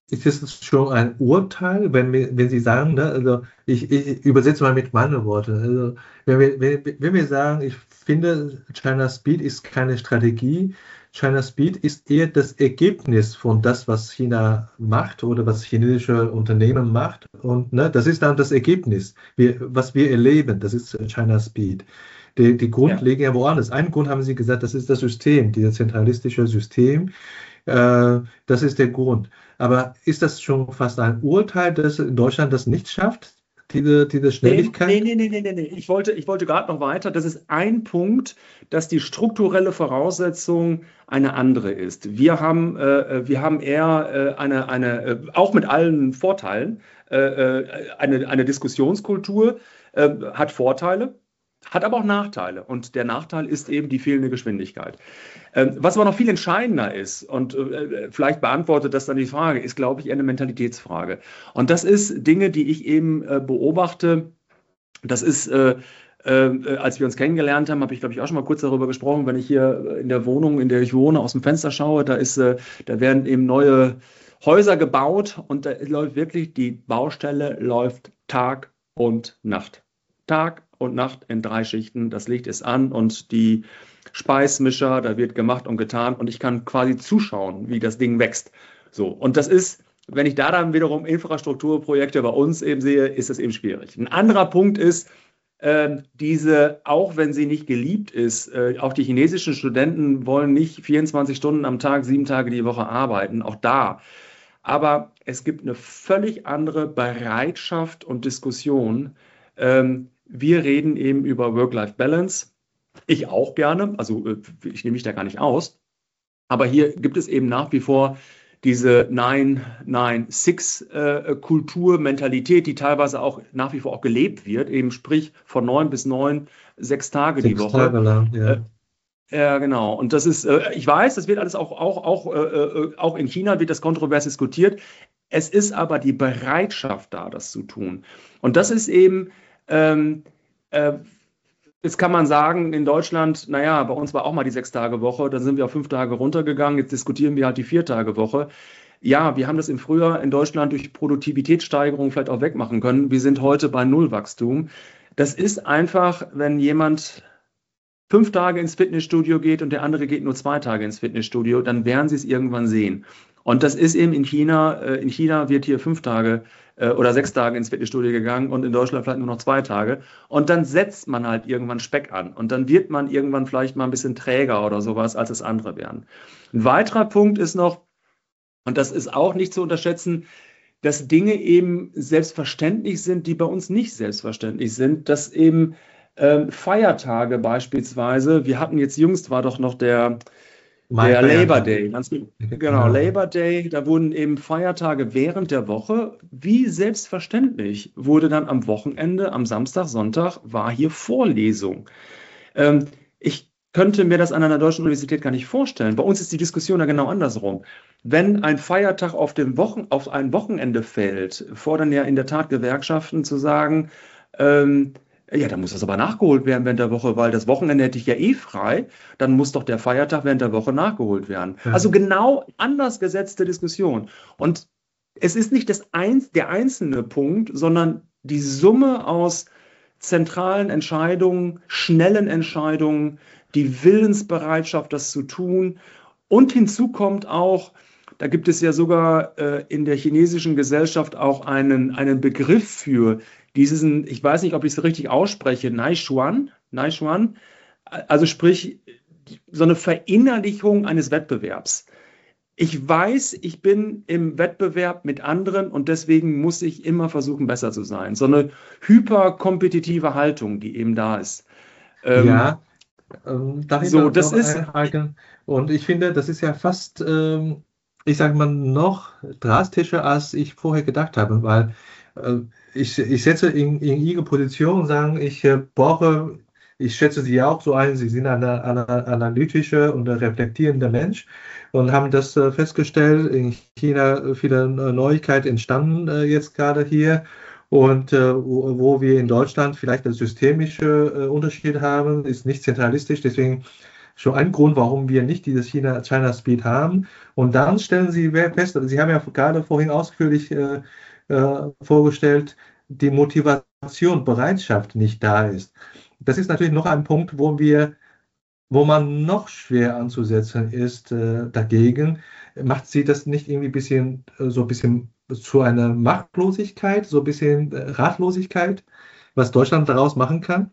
ist es schon ein Urteil, wenn Sie sagen, ne, also ich übersetze mal mit meinen Worten. Also wenn wir sagen, ich finde, China Speed ist keine Strategie, China Speed ist eher das Ergebnis von das, was China macht oder was chinesische Unternehmen macht. Und ne, das ist dann das Ergebnis, was wir erleben. Das ist China Speed. Die Grund Ja. liegen ja woanders. Einen Grund haben Sie gesagt, das ist das System, dieses zentralistische System. Das ist der Grund. Aber ist das schon fast ein Urteil, dass in Deutschland das nicht schafft, diese Schnelligkeit? Nee. Ich wollte gerade noch weiter. Das ist ein Punkt, dass die strukturelle Voraussetzung eine andere ist. Wir haben eher auch mit allen Vorteilen, eine Diskussionskultur, hat Vorteile, hat aber auch Nachteile. Und der Nachteil ist eben die fehlende Geschwindigkeit. Was aber noch viel entscheidender ist, und vielleicht beantwortet das dann die Frage, ist, glaube ich, eher eine Mentalitätsfrage. Und das ist Dinge, die ich eben beobachte. Das ist, als wir uns kennengelernt haben, habe ich, glaube ich, auch schon mal kurz darüber gesprochen, wenn ich hier in der Wohnung, in der ich wohne, aus dem Fenster schaue, da werden eben neue Häuser gebaut und da läuft wirklich, die Baustelle läuft Tag und Nacht. Tag und Nacht in 3 Schichten. Das Licht ist an und die Speismischer, da wird gemacht und getan und ich kann quasi zuschauen, wie das Ding wächst. So, und das ist, wenn ich da dann wiederum Infrastrukturprojekte bei uns eben sehe, ist das eben schwierig. Ein anderer Punkt ist, auch wenn sie nicht geliebt ist, auch die chinesischen Studenten wollen nicht 24 Stunden am Tag, 7 Tage die Woche arbeiten, auch da. Aber es gibt eine völlig andere Bereitschaft und Diskussion. Wir reden eben über Work-Life-Balance. Ich auch gerne, also ich nehme mich da gar nicht aus. Aber hier gibt es eben nach wie vor diese 9-9-6-Kultur, Mentalität, die teilweise auch nach wie vor auch gelebt wird, eben sprich von 9 bis 9, 6 Tage die 6 Woche. Tage lang, ja. Ja, genau. Und das ist, ich weiß, das wird alles auch in China wird das kontrovers diskutiert. Es ist aber die Bereitschaft da, das zu tun. Und das ist eben, ähm, äh, jetzt kann man sagen, in Deutschland, naja, bei uns war auch mal die 6-Tage-Woche, dann sind wir auf 5 Tage runtergegangen, jetzt diskutieren wir halt die 4-Tage-Woche. Ja, wir haben das im Frühjahr in Deutschland durch Produktivitätssteigerung vielleicht auch wegmachen können. Wir sind heute bei Nullwachstum. Das ist einfach, wenn jemand 5 Tage ins Fitnessstudio geht und der andere geht nur 2 Tage ins Fitnessstudio, dann werden sie es irgendwann sehen. Und das ist eben in China. In China wird hier 5 Tage oder 6 Tage ins Fitnessstudio gegangen und in Deutschland vielleicht nur noch 2 Tage. Und dann setzt man halt irgendwann Speck an. Und dann wird man irgendwann vielleicht mal ein bisschen träger oder sowas, als es andere werden. Ein weiterer Punkt ist noch, und das ist auch nicht zu unterschätzen, dass Dinge eben selbstverständlich sind, die bei uns nicht selbstverständlich sind, dass eben Feiertage beispielsweise, wir hatten jetzt jüngst, war doch noch der Labor Day, genau, Labor Day, da wurden eben Feiertage während der Woche, wie selbstverständlich wurde dann am Wochenende, am Samstag, Sonntag, war hier Vorlesung. Ich könnte mir das an einer deutschen Universität gar nicht vorstellen. Bei uns ist die Diskussion ja genau andersrum. Wenn ein Feiertag auf ein Wochenende fällt, fordern ja in der Tat Gewerkschaften zu sagen, ja, dann muss das aber nachgeholt werden während der Woche, weil das Wochenende hätte ich ja eh frei. Dann muss doch der Feiertag während der Woche nachgeholt werden. Ja. Also genau anders gesetzte Diskussion. Und es ist nicht der einzelne Punkt, sondern die Summe aus zentralen Entscheidungen, schnellen Entscheidungen, die Willensbereitschaft, das zu tun. Und hinzu kommt auch, da gibt es ja sogar in der chinesischen Gesellschaft auch einen Begriff für diesen, ich weiß nicht, ob ich es richtig ausspreche, Naishuan, also sprich so eine Verinnerlichung eines Wettbewerbs. Ich weiß, ich bin im Wettbewerb mit anderen und deswegen muss ich immer versuchen, besser zu sein. So eine hyperkompetitive Haltung, die eben da ist. Ja, darf ich So, das noch ist, einhaken? Und ich finde, das ist ja fast, ich sage mal, noch drastischer, als ich vorher gedacht habe, weil ich setze in Ihre Position und sagen, ich schätze Sie auch so ein, Sie sind ein analytischer und reflektierender Mensch und haben das festgestellt, in China viele Neuigkeiten entstanden jetzt gerade hier. Und wo wir in Deutschland vielleicht einen systemischen Unterschied haben, ist nicht zentralistisch. Deswegen schon ein Grund, warum wir nicht dieses China Speed haben. Und dann stellen Sie fest, Sie haben ja gerade vorhin ausführlich vorgestellt, die Motivation, Bereitschaft nicht da ist. Das ist natürlich noch ein Punkt, wo man noch schwer anzusetzen ist dagegen. Macht Sie das nicht irgendwie so ein bisschen zu einer Machtlosigkeit, so ein bisschen Ratlosigkeit, was Deutschland daraus machen kann?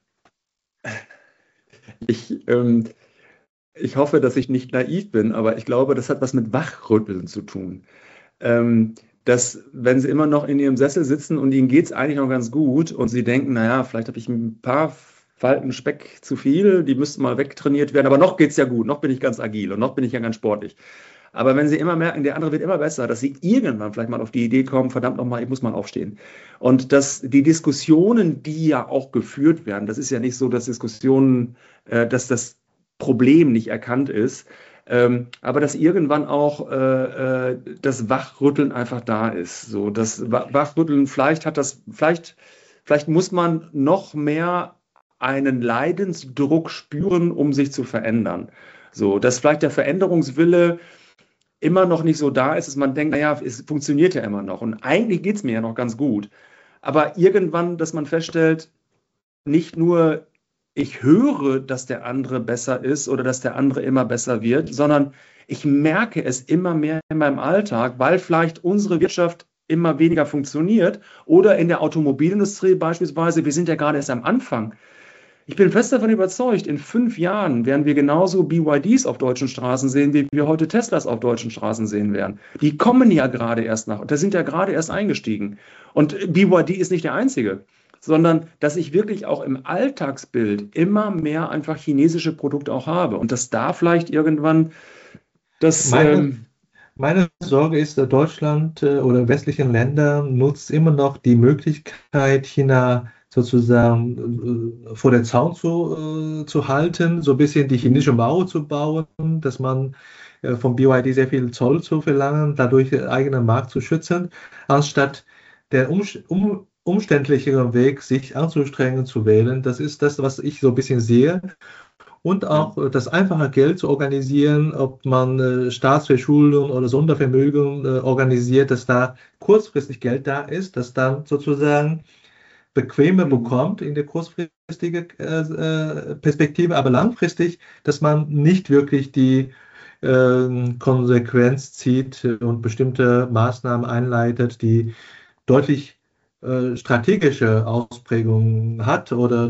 Ich, ähm, ich hoffe, dass ich nicht naiv bin, aber ich glaube, das hat was mit Wachrütteln zu tun. Ähm, Dass, wenn Sie immer noch in Ihrem Sessel sitzen und Ihnen geht es eigentlich noch ganz gut und Sie denken, naja, vielleicht habe ich ein paar Falten Speck zu viel, die müssten mal wegtrainiert werden, aber noch geht es ja gut, noch bin ich ganz agil und noch bin ich ja ganz sportlich. Aber wenn Sie immer merken, der andere wird immer besser, dass Sie irgendwann vielleicht mal auf die Idee kommen, verdammt nochmal, ich muss mal aufstehen. Und dass die Diskussionen, die ja auch geführt werden, das ist ja nicht so, dass Diskussionen, dass das Problem nicht erkannt ist, aber dass irgendwann auch das Wachrütteln einfach da ist. So, das Wachrütteln, vielleicht muss man noch mehr einen Leidensdruck spüren, um sich zu verändern. So, dass vielleicht der Veränderungswille immer noch nicht so da ist, dass man denkt, naja, es funktioniert ja immer noch. Und eigentlich geht es mir ja noch ganz gut. Aber irgendwann, dass man feststellt, nicht nur ich höre, dass der andere besser ist oder dass der andere immer besser wird, sondern ich merke es immer mehr in meinem Alltag, weil vielleicht unsere Wirtschaft immer weniger funktioniert oder in der Automobilindustrie beispielsweise, wir sind ja gerade erst am Anfang. Ich bin fest davon überzeugt, in 5 Jahren werden wir genauso BYDs auf deutschen Straßen sehen, wie wir heute Teslas auf deutschen Straßen sehen werden. Die kommen ja gerade erst nach, da sind ja gerade erst eingestiegen. Und BYD ist nicht der einzige, sondern dass ich wirklich auch im Alltagsbild immer mehr einfach chinesische Produkte auch habe. Und dass da vielleicht irgendwann das, Meine Sorge ist, dass Deutschland oder westlichen Länder nutzt immer noch die Möglichkeit, China sozusagen vor der Zaun zu halten, so ein bisschen die chinesische Mauer zu bauen, dass man vom BYD sehr viel Zoll zu verlangen, dadurch den eigenen Markt zu schützen, anstatt der umständlicheren Weg, sich anzustrengen, zu wählen. Das ist das, was ich so ein bisschen sehe. Und auch das einfache Geld zu organisieren, ob man Staatsverschuldung oder Sondervermögen organisiert, dass da kurzfristig Geld da ist, das dann sozusagen bequemer bekommt in der kurzfristigen Perspektive, aber langfristig, dass man nicht wirklich die Konsequenz zieht und bestimmte Maßnahmen einleitet, die deutlich strategische Ausprägungen hat oder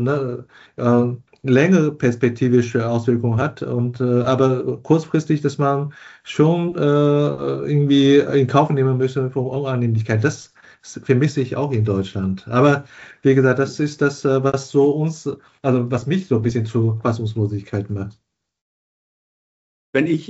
längere perspektivische Auswirkungen hat aber kurzfristig, dass man schon irgendwie in Kauf nehmen müsse von Unannehmlichkeit. Das vermisse ich auch in Deutschland. Aber wie gesagt, das ist das, was mich so ein bisschen zu Fassungslosigkeit macht. wenn ich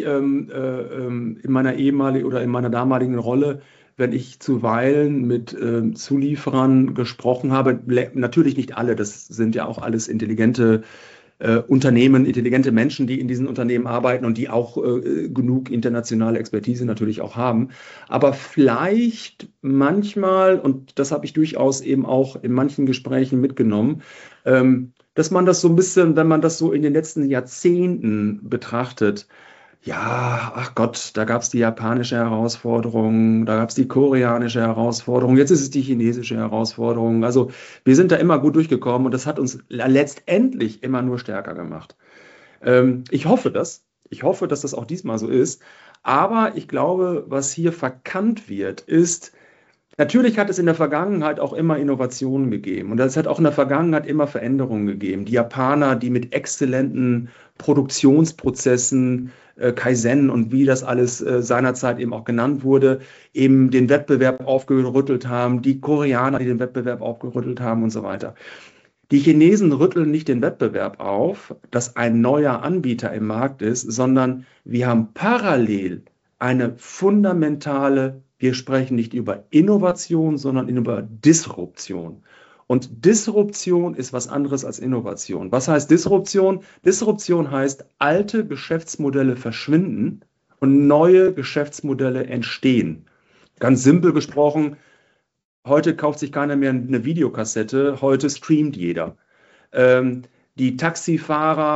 in meiner ehemaligen oder in meiner damaligen Rolle, wenn ich zuweilen mit Zulieferern gesprochen habe, natürlich nicht alle, das sind ja auch alles intelligente Unternehmen, intelligente Menschen, die in diesen Unternehmen arbeiten und die auch genug internationale Expertise natürlich auch haben. Aber vielleicht manchmal, und das habe ich durchaus eben auch in manchen Gesprächen mitgenommen, dass man das so ein bisschen, wenn man das so in den letzten Jahrzehnten betrachtet, ja, ach Gott, da gab es die japanische Herausforderung, da gab es die koreanische Herausforderung, jetzt ist es die chinesische Herausforderung. Also wir sind da immer gut durchgekommen und das hat uns letztendlich immer nur stärker gemacht. Ich hoffe das. Ich hoffe, dass das auch diesmal so ist. Aber ich glaube, was hier verkannt wird, ist, natürlich hat es in der Vergangenheit auch immer Innovationen gegeben und es hat auch in der Vergangenheit immer Veränderungen gegeben. Die Japaner, die mit exzellenten Produktionsprozessen, Kaizen und wie das alles seinerzeit eben auch genannt wurde, eben den Wettbewerb aufgerüttelt haben, die Koreaner, die den Wettbewerb aufgerüttelt haben und so weiter. Die Chinesen rütteln nicht den Wettbewerb auf, dass ein neuer Anbieter im Markt ist, sondern wir haben parallel eine fundamentale, wir sprechen nicht über Innovation, sondern über Disruption. Und Disruption ist was anderes als Innovation. Was heißt Disruption? Disruption heißt, alte Geschäftsmodelle verschwinden und neue Geschäftsmodelle entstehen. Ganz simpel gesprochen, heute kauft sich keiner mehr eine Videokassette, heute streamt jeder. Die Taxifahrer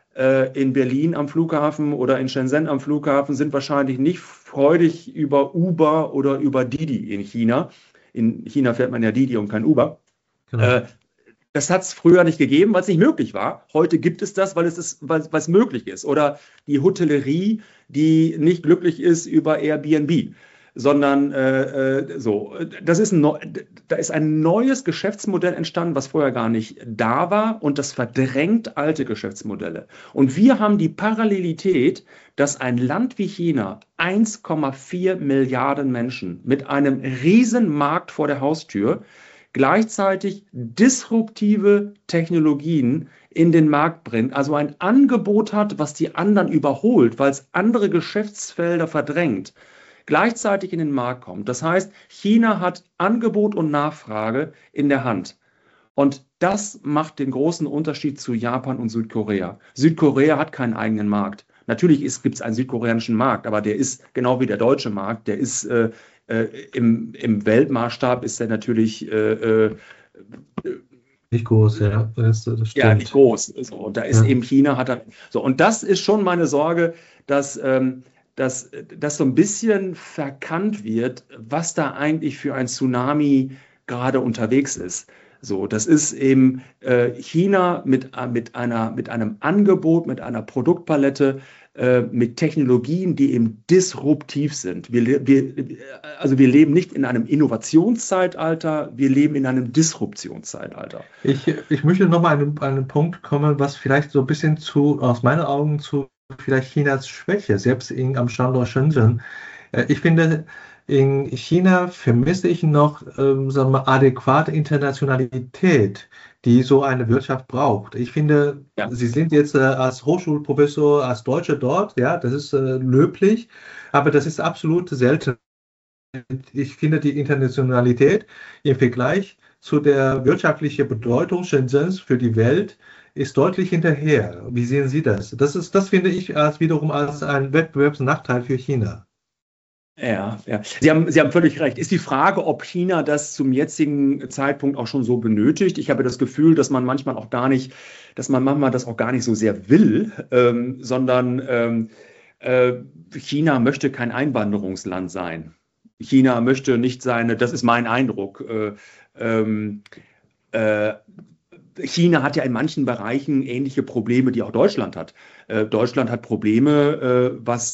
in Berlin am Flughafen oder in Shenzhen am Flughafen sind wahrscheinlich nicht freudig über Uber oder über Didi in China. In China fährt man ja Didi und kein Uber. Genau. Das hat es früher nicht gegeben, weil es nicht möglich war. Heute gibt es das, weil es möglich ist. Oder die Hotellerie, die nicht glücklich ist über Airbnb, sondern so. Da ist ein neues Geschäftsmodell entstanden, was vorher gar nicht da war, und das verdrängt alte Geschäftsmodelle. Und wir haben die Parallelität, dass ein Land wie China, 1,4 Milliarden Menschen mit einem riesen Markt vor der Haustür, gleichzeitig disruptive Technologien in den Markt bringt, also ein Angebot hat, was die anderen überholt, weil es andere Geschäftsfelder verdrängt, gleichzeitig in den Markt kommt. Das heißt, China hat Angebot und Nachfrage in der Hand. Und das macht den großen Unterschied zu Japan und Südkorea. Südkorea hat keinen eigenen Markt. Natürlich gibt es einen südkoreanischen Markt, aber der ist genau wie der deutsche Markt, der ist im Weltmaßstab ist der natürlich Nicht groß, ja, das ja nicht stimmt. groß. So, und da ist Ja. eben China, hat er, so, und das ist schon meine Sorge, dass so ein bisschen verkannt wird, was da eigentlich für ein Tsunami gerade unterwegs ist. So, das ist eben China mit einem Angebot, mit einer Produktpalette, mit Technologien, die eben disruptiv sind. Also wir leben nicht in einem Innovationszeitalter, wir leben in einem Disruptionszeitalter. Ich möchte nochmal an einen Punkt kommen, was vielleicht so ein bisschen aus meinen Augen zu vielleicht Chinas Schwäche, selbst am Standort Shenzhen. Ich finde, in China vermisse ich noch sagen wir, adäquate Internationalität, die so eine Wirtschaft braucht. Ich finde, Ja. Sie sind jetzt als Hochschulprofessor, als Deutsche dort, ja, das ist löblich, aber das ist absolut selten. Ich finde die Internationalität im Vergleich zu der wirtschaftlichen Bedeutung Shenzhens für die Welt ist deutlich hinterher. Wie sehen Sie das? Das finde ich wiederum als ein Wettbewerbsnachteil für China. Ja, ja. Sie haben völlig recht. Ist die Frage, ob China das zum jetzigen Zeitpunkt auch schon so benötigt? Ich habe das Gefühl, dass man manchmal das auch gar nicht so sehr will, sondern China möchte kein Einwanderungsland sein. China möchte nicht das ist mein Eindruck. Ähm, äh, China hat ja in manchen Bereichen ähnliche Probleme, die auch Deutschland hat. Deutschland hat Probleme,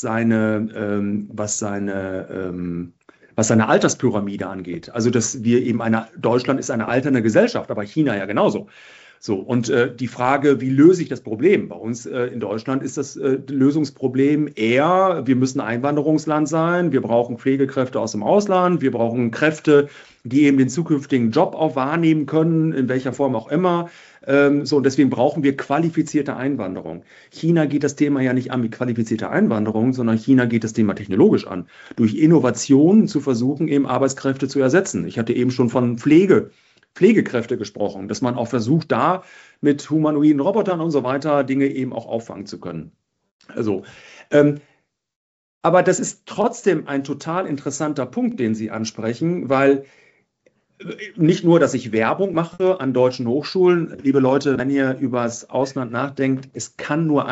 was seine Alterspyramide angeht. Also, Deutschland ist eine alternde Gesellschaft, aber China ja genauso. So, und die Frage, wie löse ich das Problem? Bei uns in Deutschland ist das Lösungsproblem eher, wir müssen Einwanderungsland sein, wir brauchen Pflegekräfte aus dem Ausland, wir brauchen Kräfte, die eben den zukünftigen Job auch wahrnehmen können, in welcher Form auch immer. So, und deswegen brauchen wir qualifizierte Einwanderung. China geht das Thema ja nicht an mit qualifizierter Einwanderung, sondern China geht das Thema technologisch an. Durch Innovationen zu versuchen, eben Arbeitskräfte zu ersetzen. Ich hatte eben schon von Pflegekräfte gesprochen, dass man auch versucht, da mit humanoiden Robotern und so weiter Dinge eben auch auffangen zu können. Also, aber das ist trotzdem ein total interessanter Punkt, den Sie ansprechen, weil nicht nur, dass ich Werbung mache an deutschen Hochschulen. Liebe Leute, wenn ihr über das Ausland nachdenkt, es kann nur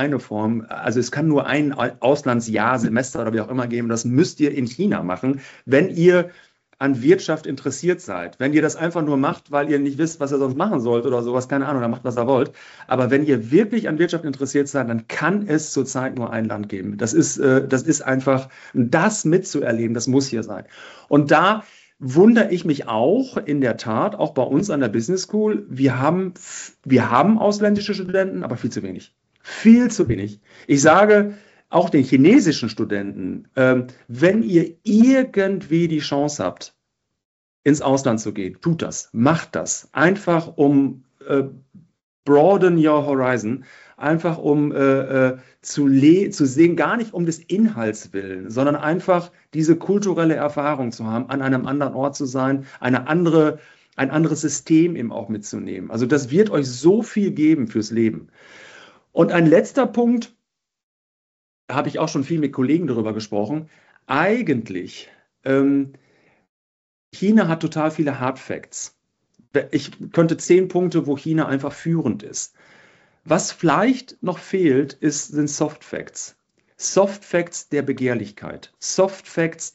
ein Auslandsjahr, Semester oder wie auch immer geben. Das müsst ihr in China machen, wenn ihr an Wirtschaft interessiert seid. Wenn ihr das einfach nur macht, weil ihr nicht wisst, was ihr sonst machen sollt oder sowas, keine Ahnung, dann macht, was ihr wollt. Aber wenn ihr wirklich an Wirtschaft interessiert seid, dann kann es zurzeit nur ein Land geben. Das ist einfach, das mitzuerleben, das muss hier sein. Und da wundere ich mich auch, in der Tat, auch bei uns an der Business School, wir haben ausländische Studenten, aber viel zu wenig. Viel zu wenig. Ich sage auch den chinesischen Studenten, wenn ihr irgendwie die Chance habt, ins Ausland zu gehen, tut das, macht das. Einfach um broaden your horizon, einfach um zu sehen, gar nicht um des Inhalts willen, sondern einfach diese kulturelle Erfahrung zu haben, an einem anderen Ort zu sein, ein anderes System eben auch mitzunehmen. Also das wird euch so viel geben fürs Leben. Und ein letzter Punkt, habe ich auch schon viel mit Kollegen darüber gesprochen. Eigentlich, China hat total viele Hard Facts. Ich könnte 10 Punkte, wo China einfach führend ist. Was vielleicht noch fehlt, sind Soft Facts. Soft Facts der Begehrlichkeit. Soft Facts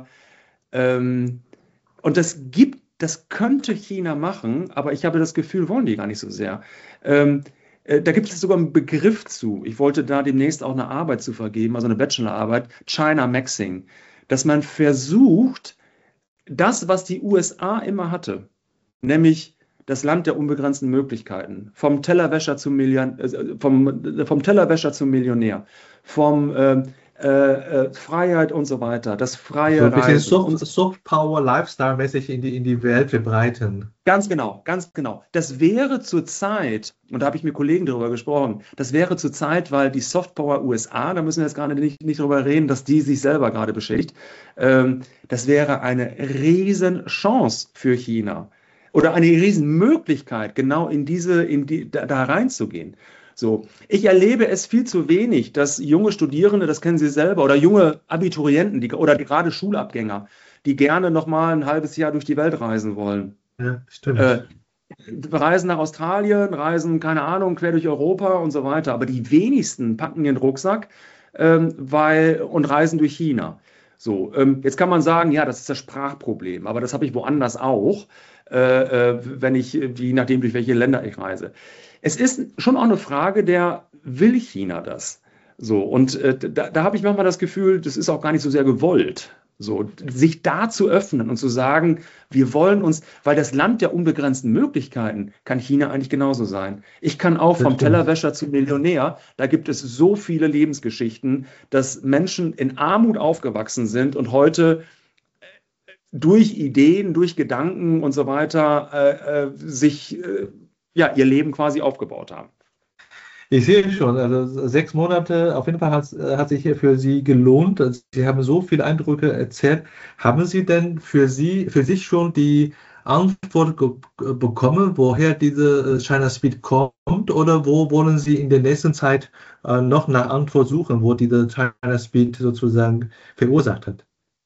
und das könnte China machen, aber ich habe das Gefühl, wollen die gar nicht so sehr. Da gibt es sogar einen Begriff zu. Ich wollte da demnächst auch eine Arbeit zu vergeben, also eine Bachelorarbeit, China Maxing, dass man versucht, das, was die USA immer hatte, nämlich das Land der unbegrenzten Möglichkeiten, vom Tellerwäscher zum Tellerwäscher zum Millionär, vom Freiheit und so weiter, das So freie ein bisschen Reisen. Soft Power Lifestyle-mäßig in die Welt verbreiten. Ganz genau, ganz genau. Das wäre zurzeit, und da habe ich mit Kollegen darüber gesprochen, das wäre zurzeit, weil die Softpower USA, da müssen wir jetzt gerade nicht drüber reden, dass die sich selber gerade beschädigt, das wäre eine Riesenchance für China oder eine Riesenmöglichkeit, genau da reinzugehen. So, ich erlebe es viel zu wenig, dass junge Studierende, das kennen Sie selber, oder junge Abiturienten oder gerade Schulabgänger, die gerne noch mal ein halbes Jahr durch die Welt reisen wollen. Ja, stimmt. Reisen nach Australien, reisen, keine Ahnung, quer durch Europa und so weiter. Aber die wenigsten packen ihren Rucksack und reisen durch China. So, jetzt kann man sagen, ja, das ist das Sprachproblem, aber das habe ich woanders auch, je nachdem, durch welche Länder ich reise. Es ist schon auch eine Frage will China das? So, und da habe ich manchmal das Gefühl, das ist auch gar nicht so sehr gewollt. So, sich da zu öffnen und zu sagen, wir wollen uns, weil das Land der unbegrenzten Möglichkeiten kann China eigentlich genauso sein. Ich kann auch vom Tellerwäscher zum Millionär, da gibt es so viele Lebensgeschichten, dass Menschen in Armut aufgewachsen sind und heute durch Ideen, durch Gedanken und so weiter ihr Leben quasi aufgebaut haben. Ich sehe schon, also 6 Monate, auf jeden Fall hat sich hier für Sie gelohnt. Also Sie haben so viele Eindrücke erzählt. Haben Sie denn für sich schon die Antwort bekommen, woher diese China Speed kommt? Oder wo wollen Sie in der nächsten Zeit noch nach Antwort suchen, wo diese China Speed sozusagen verursacht hat?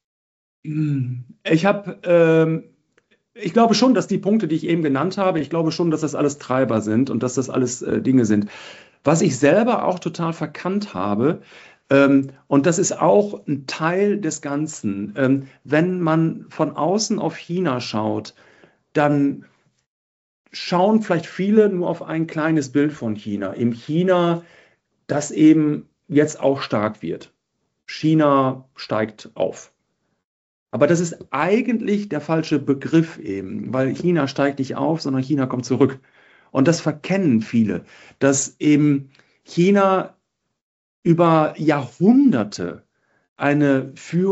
Ich glaube schon, dass die Punkte, die ich eben genannt habe, ich glaube schon, dass das alles Treiber sind und dass das alles Dinge sind. Was ich selber auch total verkannt habe, und das ist auch ein Teil des Ganzen, wenn man von außen auf China schaut, dann schauen vielleicht viele nur auf ein kleines Bild von China. Im China, das eben jetzt auch stark wird. China steigt auf. Aber das ist eigentlich der falsche Begriff eben, weil China steigt nicht auf, sondern China kommt zurück. Und das verkennen viele, dass eben China über Jahrhunderte eine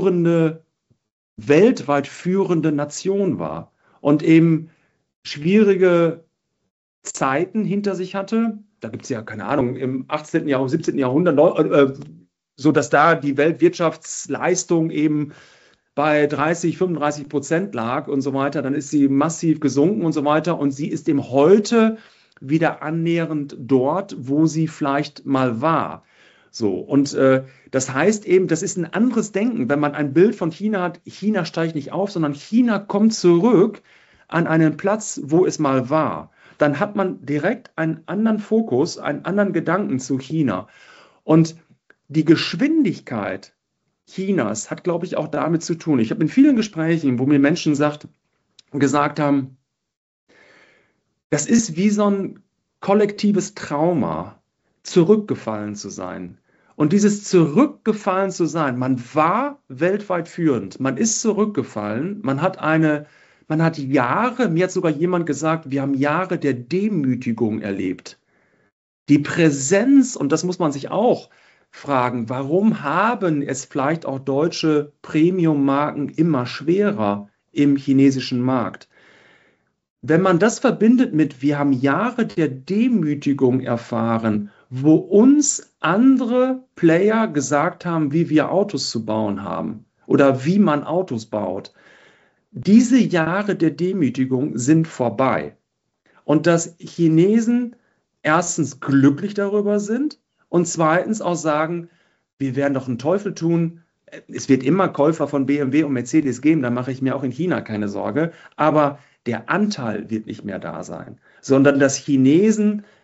weltweit führende Nation war und eben schwierige Zeiten hinter sich hatte. Da gibt es ja, keine Ahnung, im 18. Jahrhundert, 17. Jahrhundert, so dass da die Weltwirtschaftsleistung eben bei 30-35% lag und so weiter, dann ist sie massiv gesunken und so weiter und sie ist eben heute wieder annähernd dort, wo sie vielleicht mal war. So, und das heißt eben, das ist ein anderes Denken, wenn man ein Bild von China hat, China steigt nicht auf, sondern China kommt zurück an einen Platz, wo es mal war. Dann hat man direkt einen anderen Fokus, einen anderen Gedanken zu China. Und die Geschwindigkeit Chinas hat, glaube ich, auch damit zu tun. Ich habe in vielen Gesprächen, wo mir Menschen gesagt haben, das ist wie so ein kollektives Trauma, zurückgefallen zu sein. Und dieses zurückgefallen zu sein, man war weltweit führend, man ist zurückgefallen, man hat Jahre, mir hat sogar jemand gesagt, wir haben Jahre der Demütigung erlebt. Die Präsenz, und das muss man sich auch fragen, warum haben es vielleicht auch deutsche Premium-Marken immer schwerer im chinesischen Markt? Wenn man das verbindet mit, wir haben Jahre der Demütigung erfahren, wo uns andere Player gesagt haben, wie wir Autos zu bauen haben oder wie man Autos baut. Diese Jahre der Demütigung sind vorbei. Und dass Chinesen erstens glücklich darüber sind und zweitens auch sagen, wir werden doch einen Teufel tun. Es wird immer Käufer von BMW und Mercedes geben, da mache ich mir auch in China keine Sorge. Aber der Anteil wird nicht mehr da sein, sondern dass Chinesen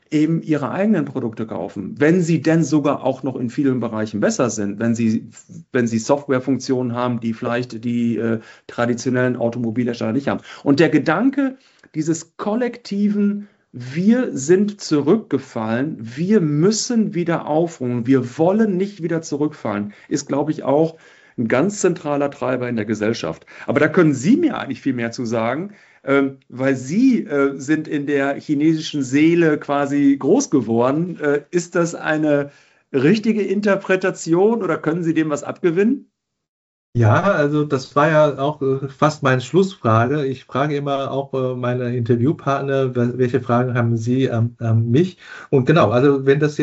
eben ihre eigenen Produkte kaufen, wenn sie denn sogar auch noch in vielen Bereichen besser sind, wenn sie Softwarefunktionen haben, die vielleicht die traditionellen Automobilhersteller nicht haben. Und der Gedanke dieses kollektiven wir sind zurückgefallen, wir müssen wieder aufruhen, wir wollen nicht wieder zurückfallen, ist, glaube ich, auch ein ganz zentraler Treiber in der Gesellschaft. Aber da können Sie mir eigentlich viel mehr zu sagen, weil Sie sind in der chinesischen Seele quasi groß geworden. Ist das eine richtige Interpretation oder können Sie dem was abgewinnen? Ja, also das war ja auch fast meine Schlussfrage. Ich frage immer auch meine Interviewpartner, welche Fragen haben sie an mich? Und genau, also wenn das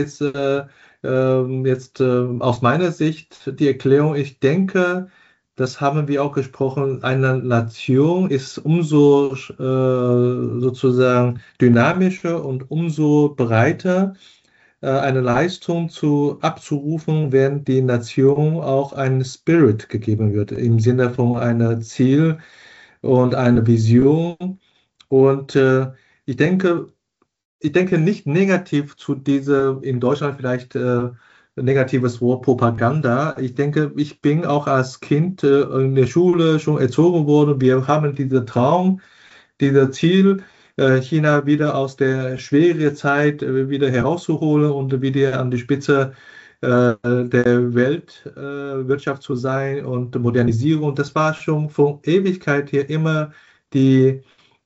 jetzt aus meiner Sicht die Erklärung, ich denke, das haben wir auch gesprochen, eine Nation ist umso sozusagen dynamischer und umso breiter eine Leistung abzurufen, wenn die Nation auch einen Spirit gegeben wird, im Sinne von einer Ziel und einer Vision. Und ich denke, ich denke nicht negativ zu dieser, in Deutschland vielleicht negatives Wort Propaganda. Ich denke, ich bin auch als Kind in der Schule schon erzogen worden. Wir haben diesen Traum, dieser Ziel, China wieder aus der schweren Zeit wieder herauszuholen und wieder an die Spitze der Weltwirtschaft zu sein und Modernisierung. Das war schon von Ewigkeit her immer die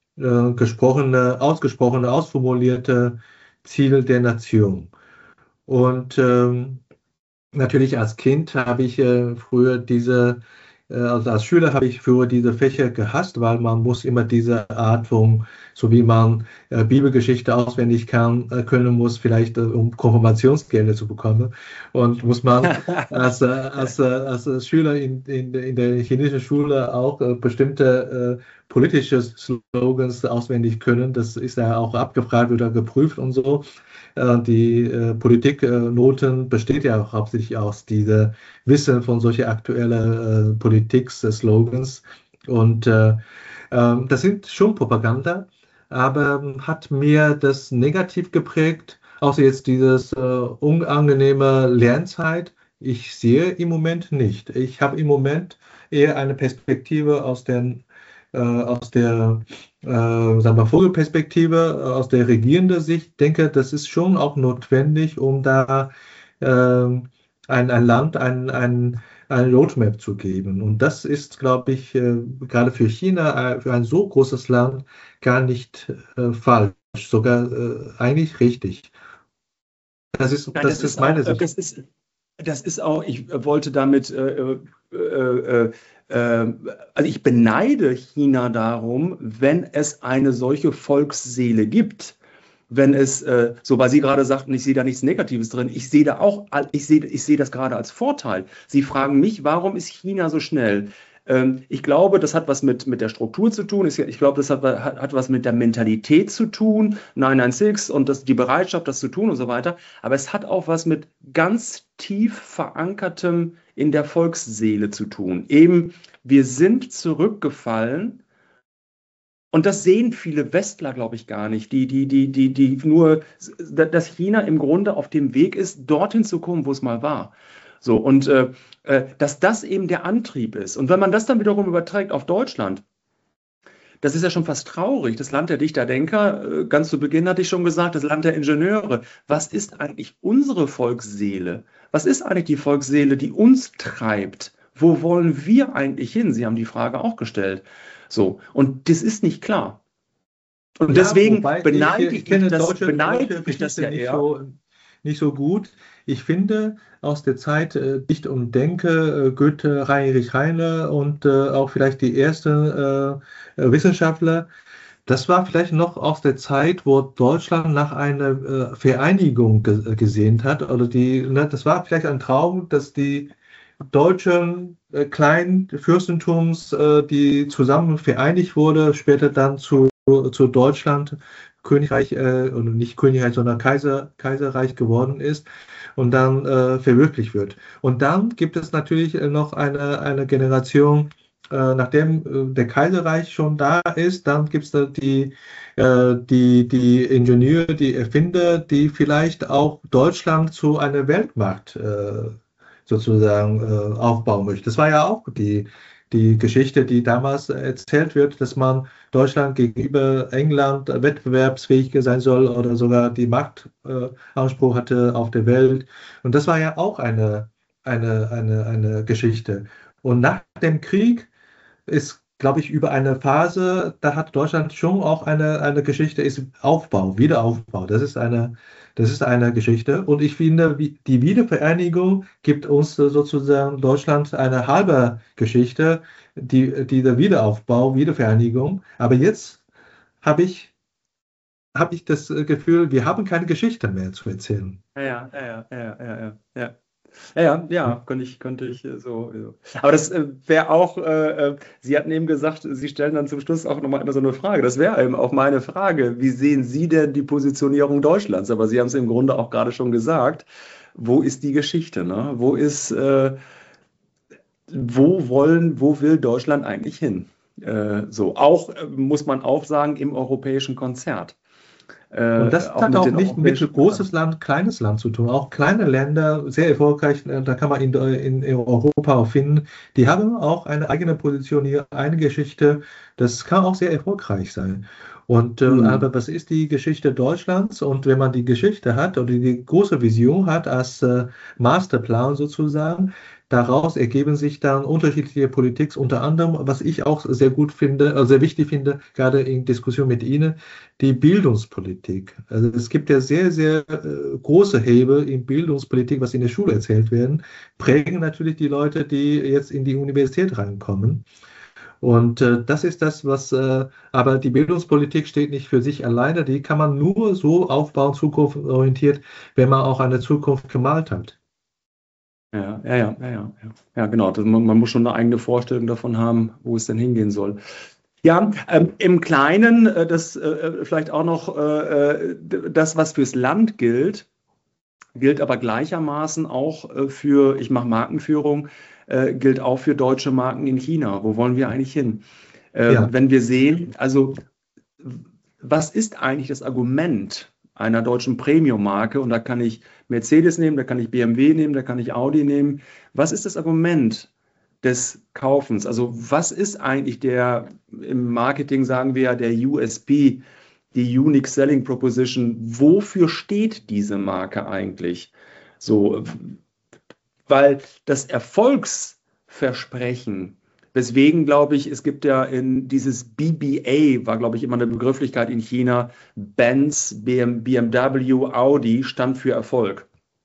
ausformulierte Ziel der Nation. Und natürlich als Kind habe ich früher also als Schüler habe ich früher diese Fächer gehasst, weil man muss immer diese Art von, so wie man Bibelgeschichte auswendig können muss, vielleicht um Konfirmationsgelder zu bekommen. Und muss man als Schüler in der chinesischen Schule auch bestimmte politische Slogans auswendig können. Das ist ja auch abgefragt oder geprüft und so. Die Politiknoten besteht ja auch hauptsächlich aus dieser Wissen von solchen aktuellen Politik-Slogans. Und das sind schon Propaganda, aber hat mir das negativ geprägt, außer jetzt dieses unangenehme Lernzeit. Ich sehe im Moment nicht. Ich habe im Moment eher eine Perspektive aus der sagen wir, Vogelperspektive, aus der regierenden Sicht, denke, das ist schon auch notwendig, um da ein Land ein Roadmap zu geben. Und das ist, glaube ich, gerade für China, für ein so großes Land, gar nicht falsch, sogar eigentlich richtig. Nein, Das ist meine Sicht. Das ist auch, ich wollte damit, also ich beneide China darum, wenn es eine solche Volksseele gibt. Wenn es, so weil Sie gerade sagten, ich sehe da nichts Negatives drin, ich sehe da auch, ich sehe das gerade als Vorteil. Sie fragen mich, warum ist China so schnell? Ich glaube, das hat was mit der Struktur zu tun. Ich glaube, das hat was mit der Mentalität zu tun, 996 und die Bereitschaft, das zu tun und so weiter. Aber es hat auch was mit ganz tief verankertem in der Volksseele zu tun. Eben, wir sind zurückgefallen. Und das sehen viele Westler, glaube ich, gar nicht, die nur, dass China im Grunde auf dem Weg ist, dorthin zu kommen, wo es mal war. So, und dass das eben der Antrieb ist. Und wenn man das dann wiederum überträgt auf Deutschland, das ist ja schon fast traurig. Das Land der Dichter-Denker, ganz zu Beginn hatte ich schon gesagt, das Land der Ingenieure. Was ist eigentlich unsere Volksseele? Was ist eigentlich die Volksseele, die uns treibt? Wo wollen wir eigentlich hin? Sie haben die Frage auch gestellt. So, und das ist nicht klar. Und Ja, deswegen ich kenne deutsche das Geschichte ja eher. nicht so gut. Ich finde aus der Zeit Dicht und Denke, Goethe, Heinrich Heine und auch vielleicht die ersten Wissenschaftler, das war vielleicht noch aus der Zeit, wo Deutschland nach einer Vereinigung gesehnt hat. Oder das war vielleicht ein Traum, dass die deutschen kleinen Fürstentums, die zusammen vereinigt wurde, später dann zu Deutschland, Königreich, oder nicht Königreich, sondern Kaiserreich geworden ist und dann verwirklicht wird. Und dann gibt es natürlich noch eine Generation nachdem der Kaiserreich schon da ist, dann gibt es da die Ingenieure, die Erfinder, die vielleicht auch Deutschland zu einer Weltmacht sozusagen aufbauen möchte. Das war ja auch die Geschichte, die damals erzählt wird, dass man Deutschland gegenüber England wettbewerbsfähiger sein soll oder sogar die Machtanspruch hatte auf der Welt. Und das war ja auch eine Geschichte. Und nach dem Krieg ist, glaube ich, über eine Phase, da hat Deutschland schon auch eine Geschichte, ist Aufbau, Wiederaufbau. Das ist eine Geschichte. Und ich finde, die Wiedervereinigung gibt uns sozusagen Deutschland eine halbe Geschichte, der Wiederaufbau, Wiedervereinigung. Aber jetzt habe ich das Gefühl, wir haben keine Geschichte mehr zu erzählen. Ja, ja, ja, ja, ja, ja, ja. Ja, könnte ich so. Aber das wäre auch, Sie hatten eben gesagt, Sie stellen dann zum Schluss auch nochmal immer so eine Frage. Das wäre eben auch meine Frage. Wie sehen Sie denn die Positionierung Deutschlands? Aber Sie haben es im Grunde auch gerade schon gesagt. Wo ist die Geschichte, ne? Wo will Deutschland eigentlich hin? Muss man auch sagen, im europäischen Konzert. Und das Auch hat mit auch den nicht mit europäischen großes Land, kleines Land zu tun. Auch kleine Länder, sehr erfolgreich, da kann man in Europa auch finden, die haben auch eine eigene Position hier, eine Geschichte. Das kann auch sehr erfolgreich sein. Und Hm. aber was ist die Geschichte Deutschlands? Und wenn man die Geschichte hat oder die große Vision hat als Masterplan sozusagen, daraus ergeben sich dann unterschiedliche Politik, unter anderem, was ich auch sehr gut finde, sehr wichtig finde, gerade in Diskussion mit Ihnen, die Bildungspolitik. Also es gibt ja sehr, sehr große Hebel in Bildungspolitik, was in der Schule erzählt werden, prägen natürlich die Leute, die jetzt in die Universität reinkommen. Und das ist das, aber die Bildungspolitik steht nicht für sich alleine, die kann man nur so aufbauen, zukunftsorientiert, wenn man auch eine Zukunft gemalt hat. Ja, ja, ja, ja, ja. Ja, genau. Man muss schon eine eigene Vorstellung davon haben, wo es denn hingehen soll. Ja, im Kleinen, das vielleicht auch noch das, was fürs Land gilt aber gleichermaßen auch ich mache Markenführung, gilt auch für deutsche Marken in China. Wo wollen wir eigentlich hin? Ja, Wenn wir sehen, also was ist eigentlich das Argument einer deutschen Premium-Marke? Und da kann ich Mercedes nehmen, da kann ich BMW nehmen, da kann ich Audi nehmen. Was ist das Argument des Kaufens? Also was ist eigentlich im Marketing sagen wir ja der USP, die Unique Selling Proposition? Wofür steht diese Marke eigentlich? So, weil das Erfolgsversprechen, weswegen glaube ich, es gibt ja dieses BBA, war glaube ich immer eine Begrifflichkeit in China, Benz, BMW, Audi stand für Erfolg.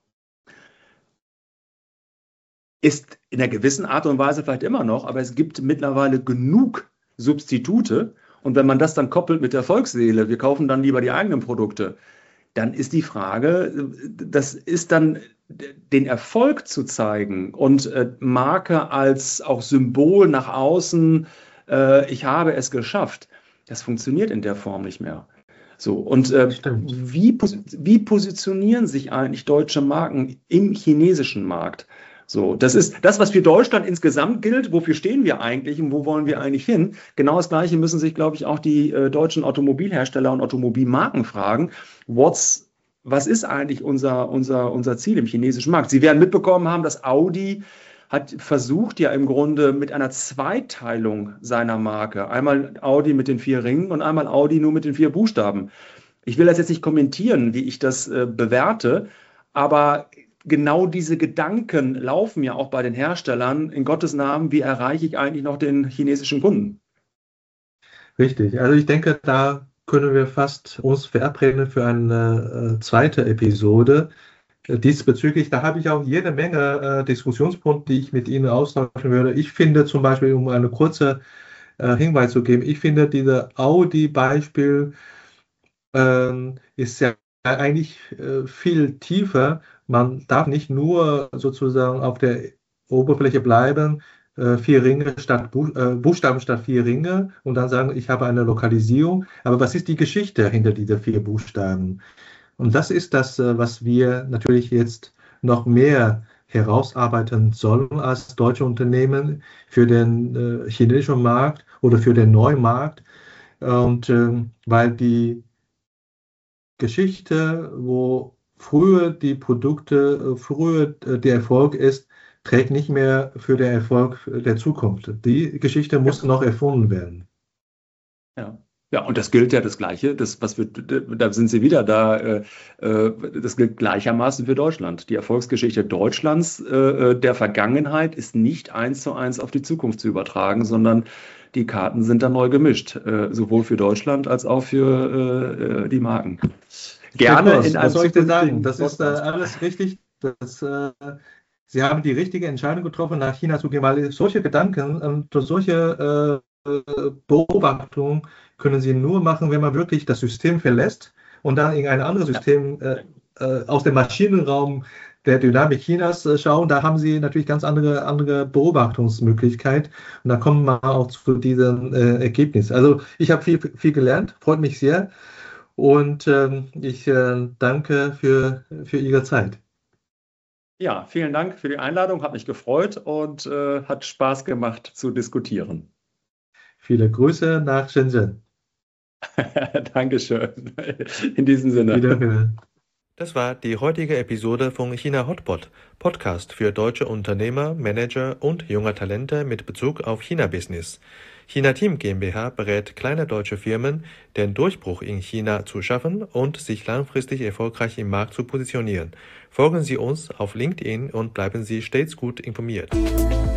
Ist in einer gewissen Art und Weise vielleicht immer noch, aber es gibt mittlerweile genug Substitute. Und wenn man das dann koppelt mit der Volksseele, wir kaufen dann lieber die eigenen Produkte, dann ist die Frage, das ist dann den Erfolg zu zeigen und Marke als auch Symbol nach außen, ich habe es geschafft, das funktioniert in der Form nicht mehr. So, und stimmt. wie positionieren sich eigentlich deutsche Marken im chinesischen Markt? So, das ist das, was für Deutschland insgesamt gilt. Wofür stehen wir eigentlich und wo wollen wir eigentlich hin? Genau das Gleiche müssen sich, glaube ich, auch die deutschen Automobilhersteller und Automobilmarken fragen. Was ist eigentlich unser Ziel im chinesischen Markt? Sie werden mitbekommen haben, dass Audi hat versucht ja im Grunde mit einer Zweiteilung seiner Marke. Einmal Audi mit den 4 Ringen und einmal Audi nur mit den 4 Buchstaben. Ich will das jetzt nicht kommentieren, wie ich das bewerte, aber genau diese Gedanken laufen ja auch bei den Herstellern. In Gottes Namen, wie erreiche ich eigentlich noch den chinesischen Kunden? Richtig. Also ich denke, da können wir fast uns verabreden für eine zweite Episode. Diesbezüglich, da habe ich auch jede Menge Diskussionspunkte, die ich mit Ihnen austauschen würde. Ich finde zum Beispiel, um eine kurze Hinweis zu geben, ich finde, dieses Audi-Beispiel ist ja eigentlich viel tiefer. Man darf nicht nur sozusagen auf der Oberfläche bleiben, 4 Ringe statt Buchstaben statt 4 Ringe und dann sagen, ich habe eine Lokalisierung. Aber was ist die Geschichte hinter diese 4 Buchstaben? Und das ist das, was wir natürlich jetzt noch mehr herausarbeiten sollen als deutsche Unternehmen für den chinesischen Markt oder für den neuen Markt. Und weil die Geschichte, wo früher die Produkte, früher der Erfolg ist, trägt nicht mehr für den Erfolg der Zukunft. Die Geschichte muss noch erfunden werden. Ja. Ja, und das gilt ja das Gleiche, da sind Sie wieder da, das gilt gleichermaßen für Deutschland. Die Erfolgsgeschichte Deutschlands der Vergangenheit ist nicht 1:1 auf die Zukunft zu übertragen, sondern die Karten sind da neu gemischt, sowohl für Deutschland als auch für die Marken. Gerne in einem was soll ich dir sagen? Das ist alles richtig. Sie haben die richtige Entscheidung getroffen, nach China zu gehen, weil solche Gedanken und solche Beobachtungen können Sie nur machen, wenn man wirklich das System verlässt und dann in ein anderes System aus dem Maschinenraum der Dynamik Chinas schauen. Da haben Sie natürlich ganz andere Beobachtungsmöglichkeit und da kommt man auch zu diesem Ergebnis. Also ich habe viel gelernt, freut mich sehr und ich danke für Ihre Zeit. Ja, vielen Dank für die Einladung, hat mich gefreut und hat Spaß gemacht zu diskutieren. Viele Grüße nach Shenzhen. Dankeschön. In diesem Sinne. Wiederhören. Das war die heutige Episode von China Hotpot, Podcast für deutsche Unternehmer, Manager und junge Talente mit Bezug auf China-Business. China Team GmbH berät kleine deutsche Firmen, den Durchbruch in China zu schaffen und sich langfristig erfolgreich im Markt zu positionieren. Folgen Sie uns auf LinkedIn und bleiben Sie stets gut informiert.